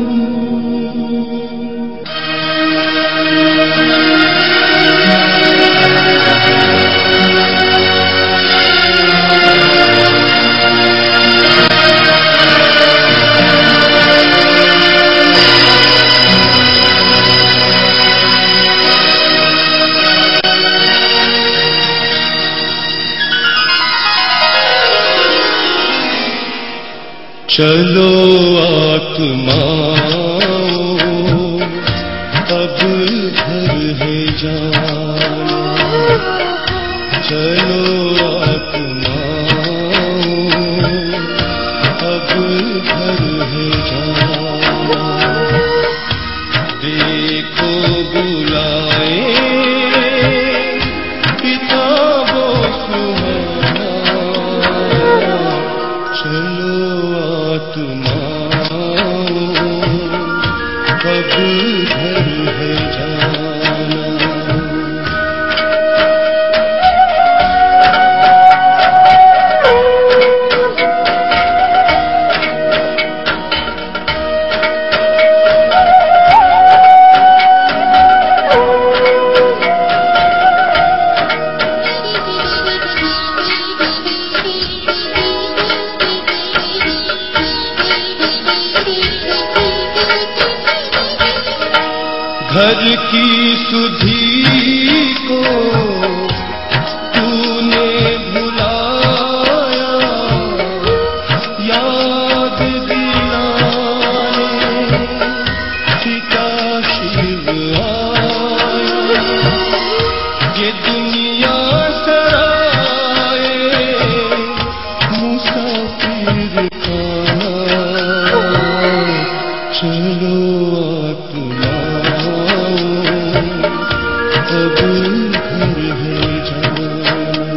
चलो आत्माओं अब घर है जाना, चलो आत्माओं अब घर है जाना। देखो बुलाए किताबों सुहाना, चलो आत्माओं अब घर है जाना। घर की सुधी को तूने भुलाया, याद दिलाने पिता शिव आया। ये दुनिया सराए मुसाफिर खाना, चलो आत्मा अब घर है जाना।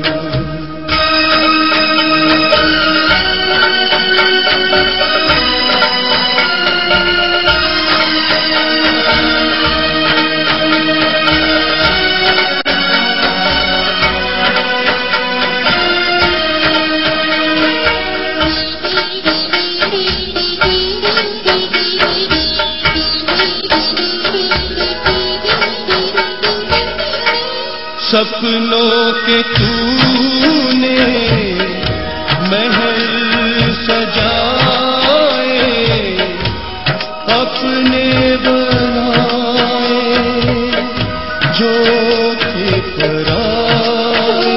सपनों के तूने महल सजाए, अपने बनाए जो थे पराए।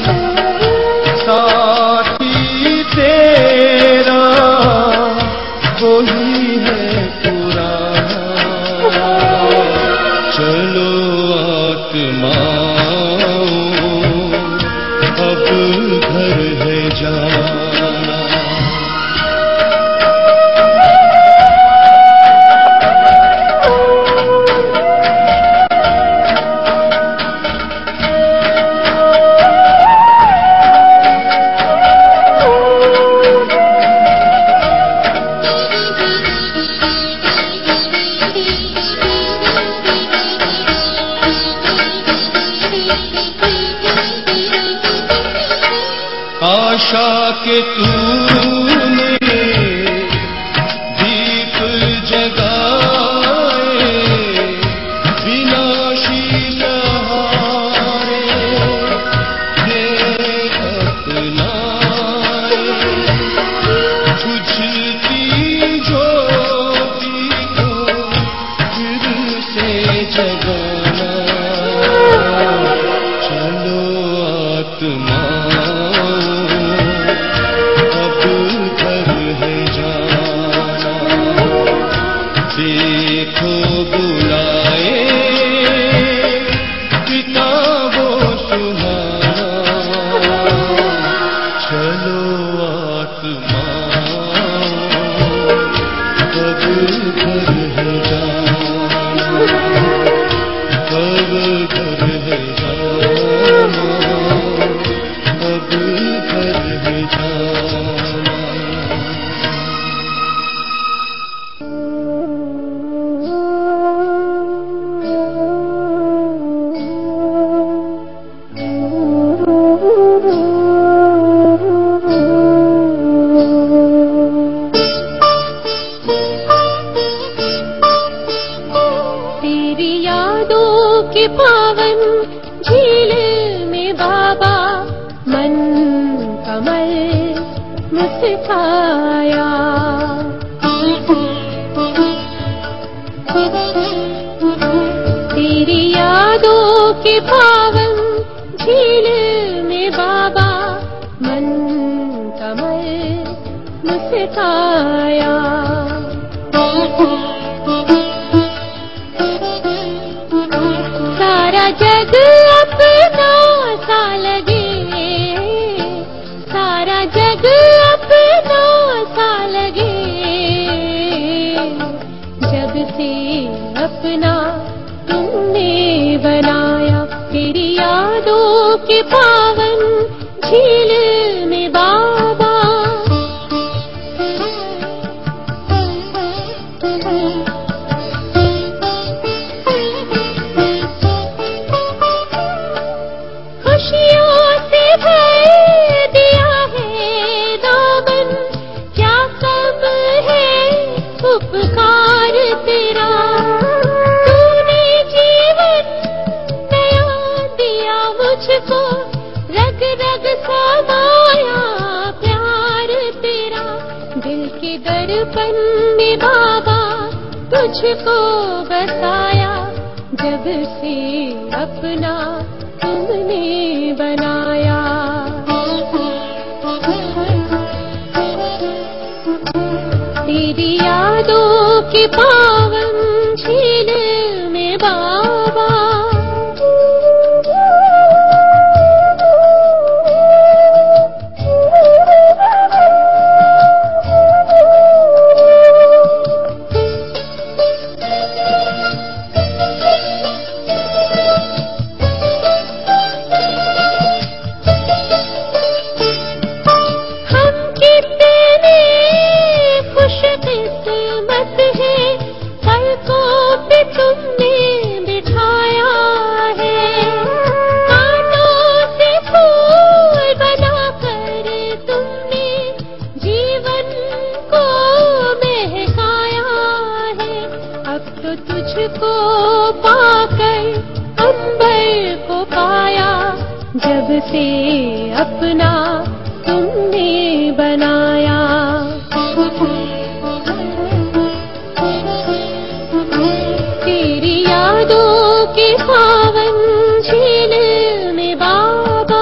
साथी तेरा वही है पुराना, चलो आत्मा अब घर है जाना। आशा के तूने दीप जगाए, विनाशी सहारे ये अपनाए। बुझती ज्योति को फिर से जगाना, चलो आत्मा देखो बुलाए किताबों सुहाना, चलो आत्मा अब घर है जाना, अब घर है जाना, अब घर है जाना। पावन झील में बाबा मन कमल मुस्काया। तेरी यादों के पावन झील में बाबा मन कमल मुस्काया। जग अपना सा लगे, सारा जग अपना सा लगे। जब से अपना तुमने बनाया, तेरी यादों के पावन झील में बाबा। खुशियों से भर दिया है दामन, क्या कम है उपकार तेरा। तूने जीवन नया दिया मुझको, रग रग समाया प्यार तेरा। दिल के दर्पण में बाबा तुझको बसाया, जब से अपना तुमने बनाया। तेरी यादों के पावन झील में बाबा। तुझको पाकर अंबर को पाया, जब से अपना तुमने बनाया। तेरी यादों के पावन झील में बाबा।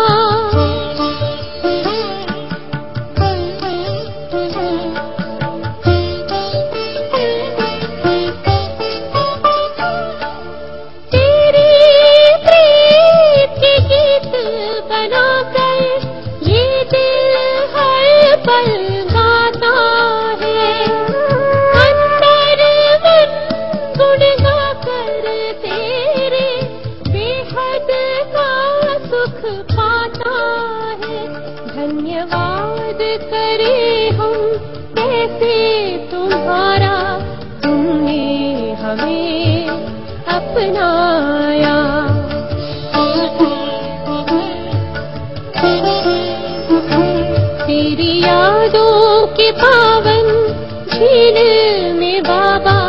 धन्यवाद करे हम कैसे तुम्हारा, तुमने हमें अपनाया। तेरी यादों के पावन झील में बाबा।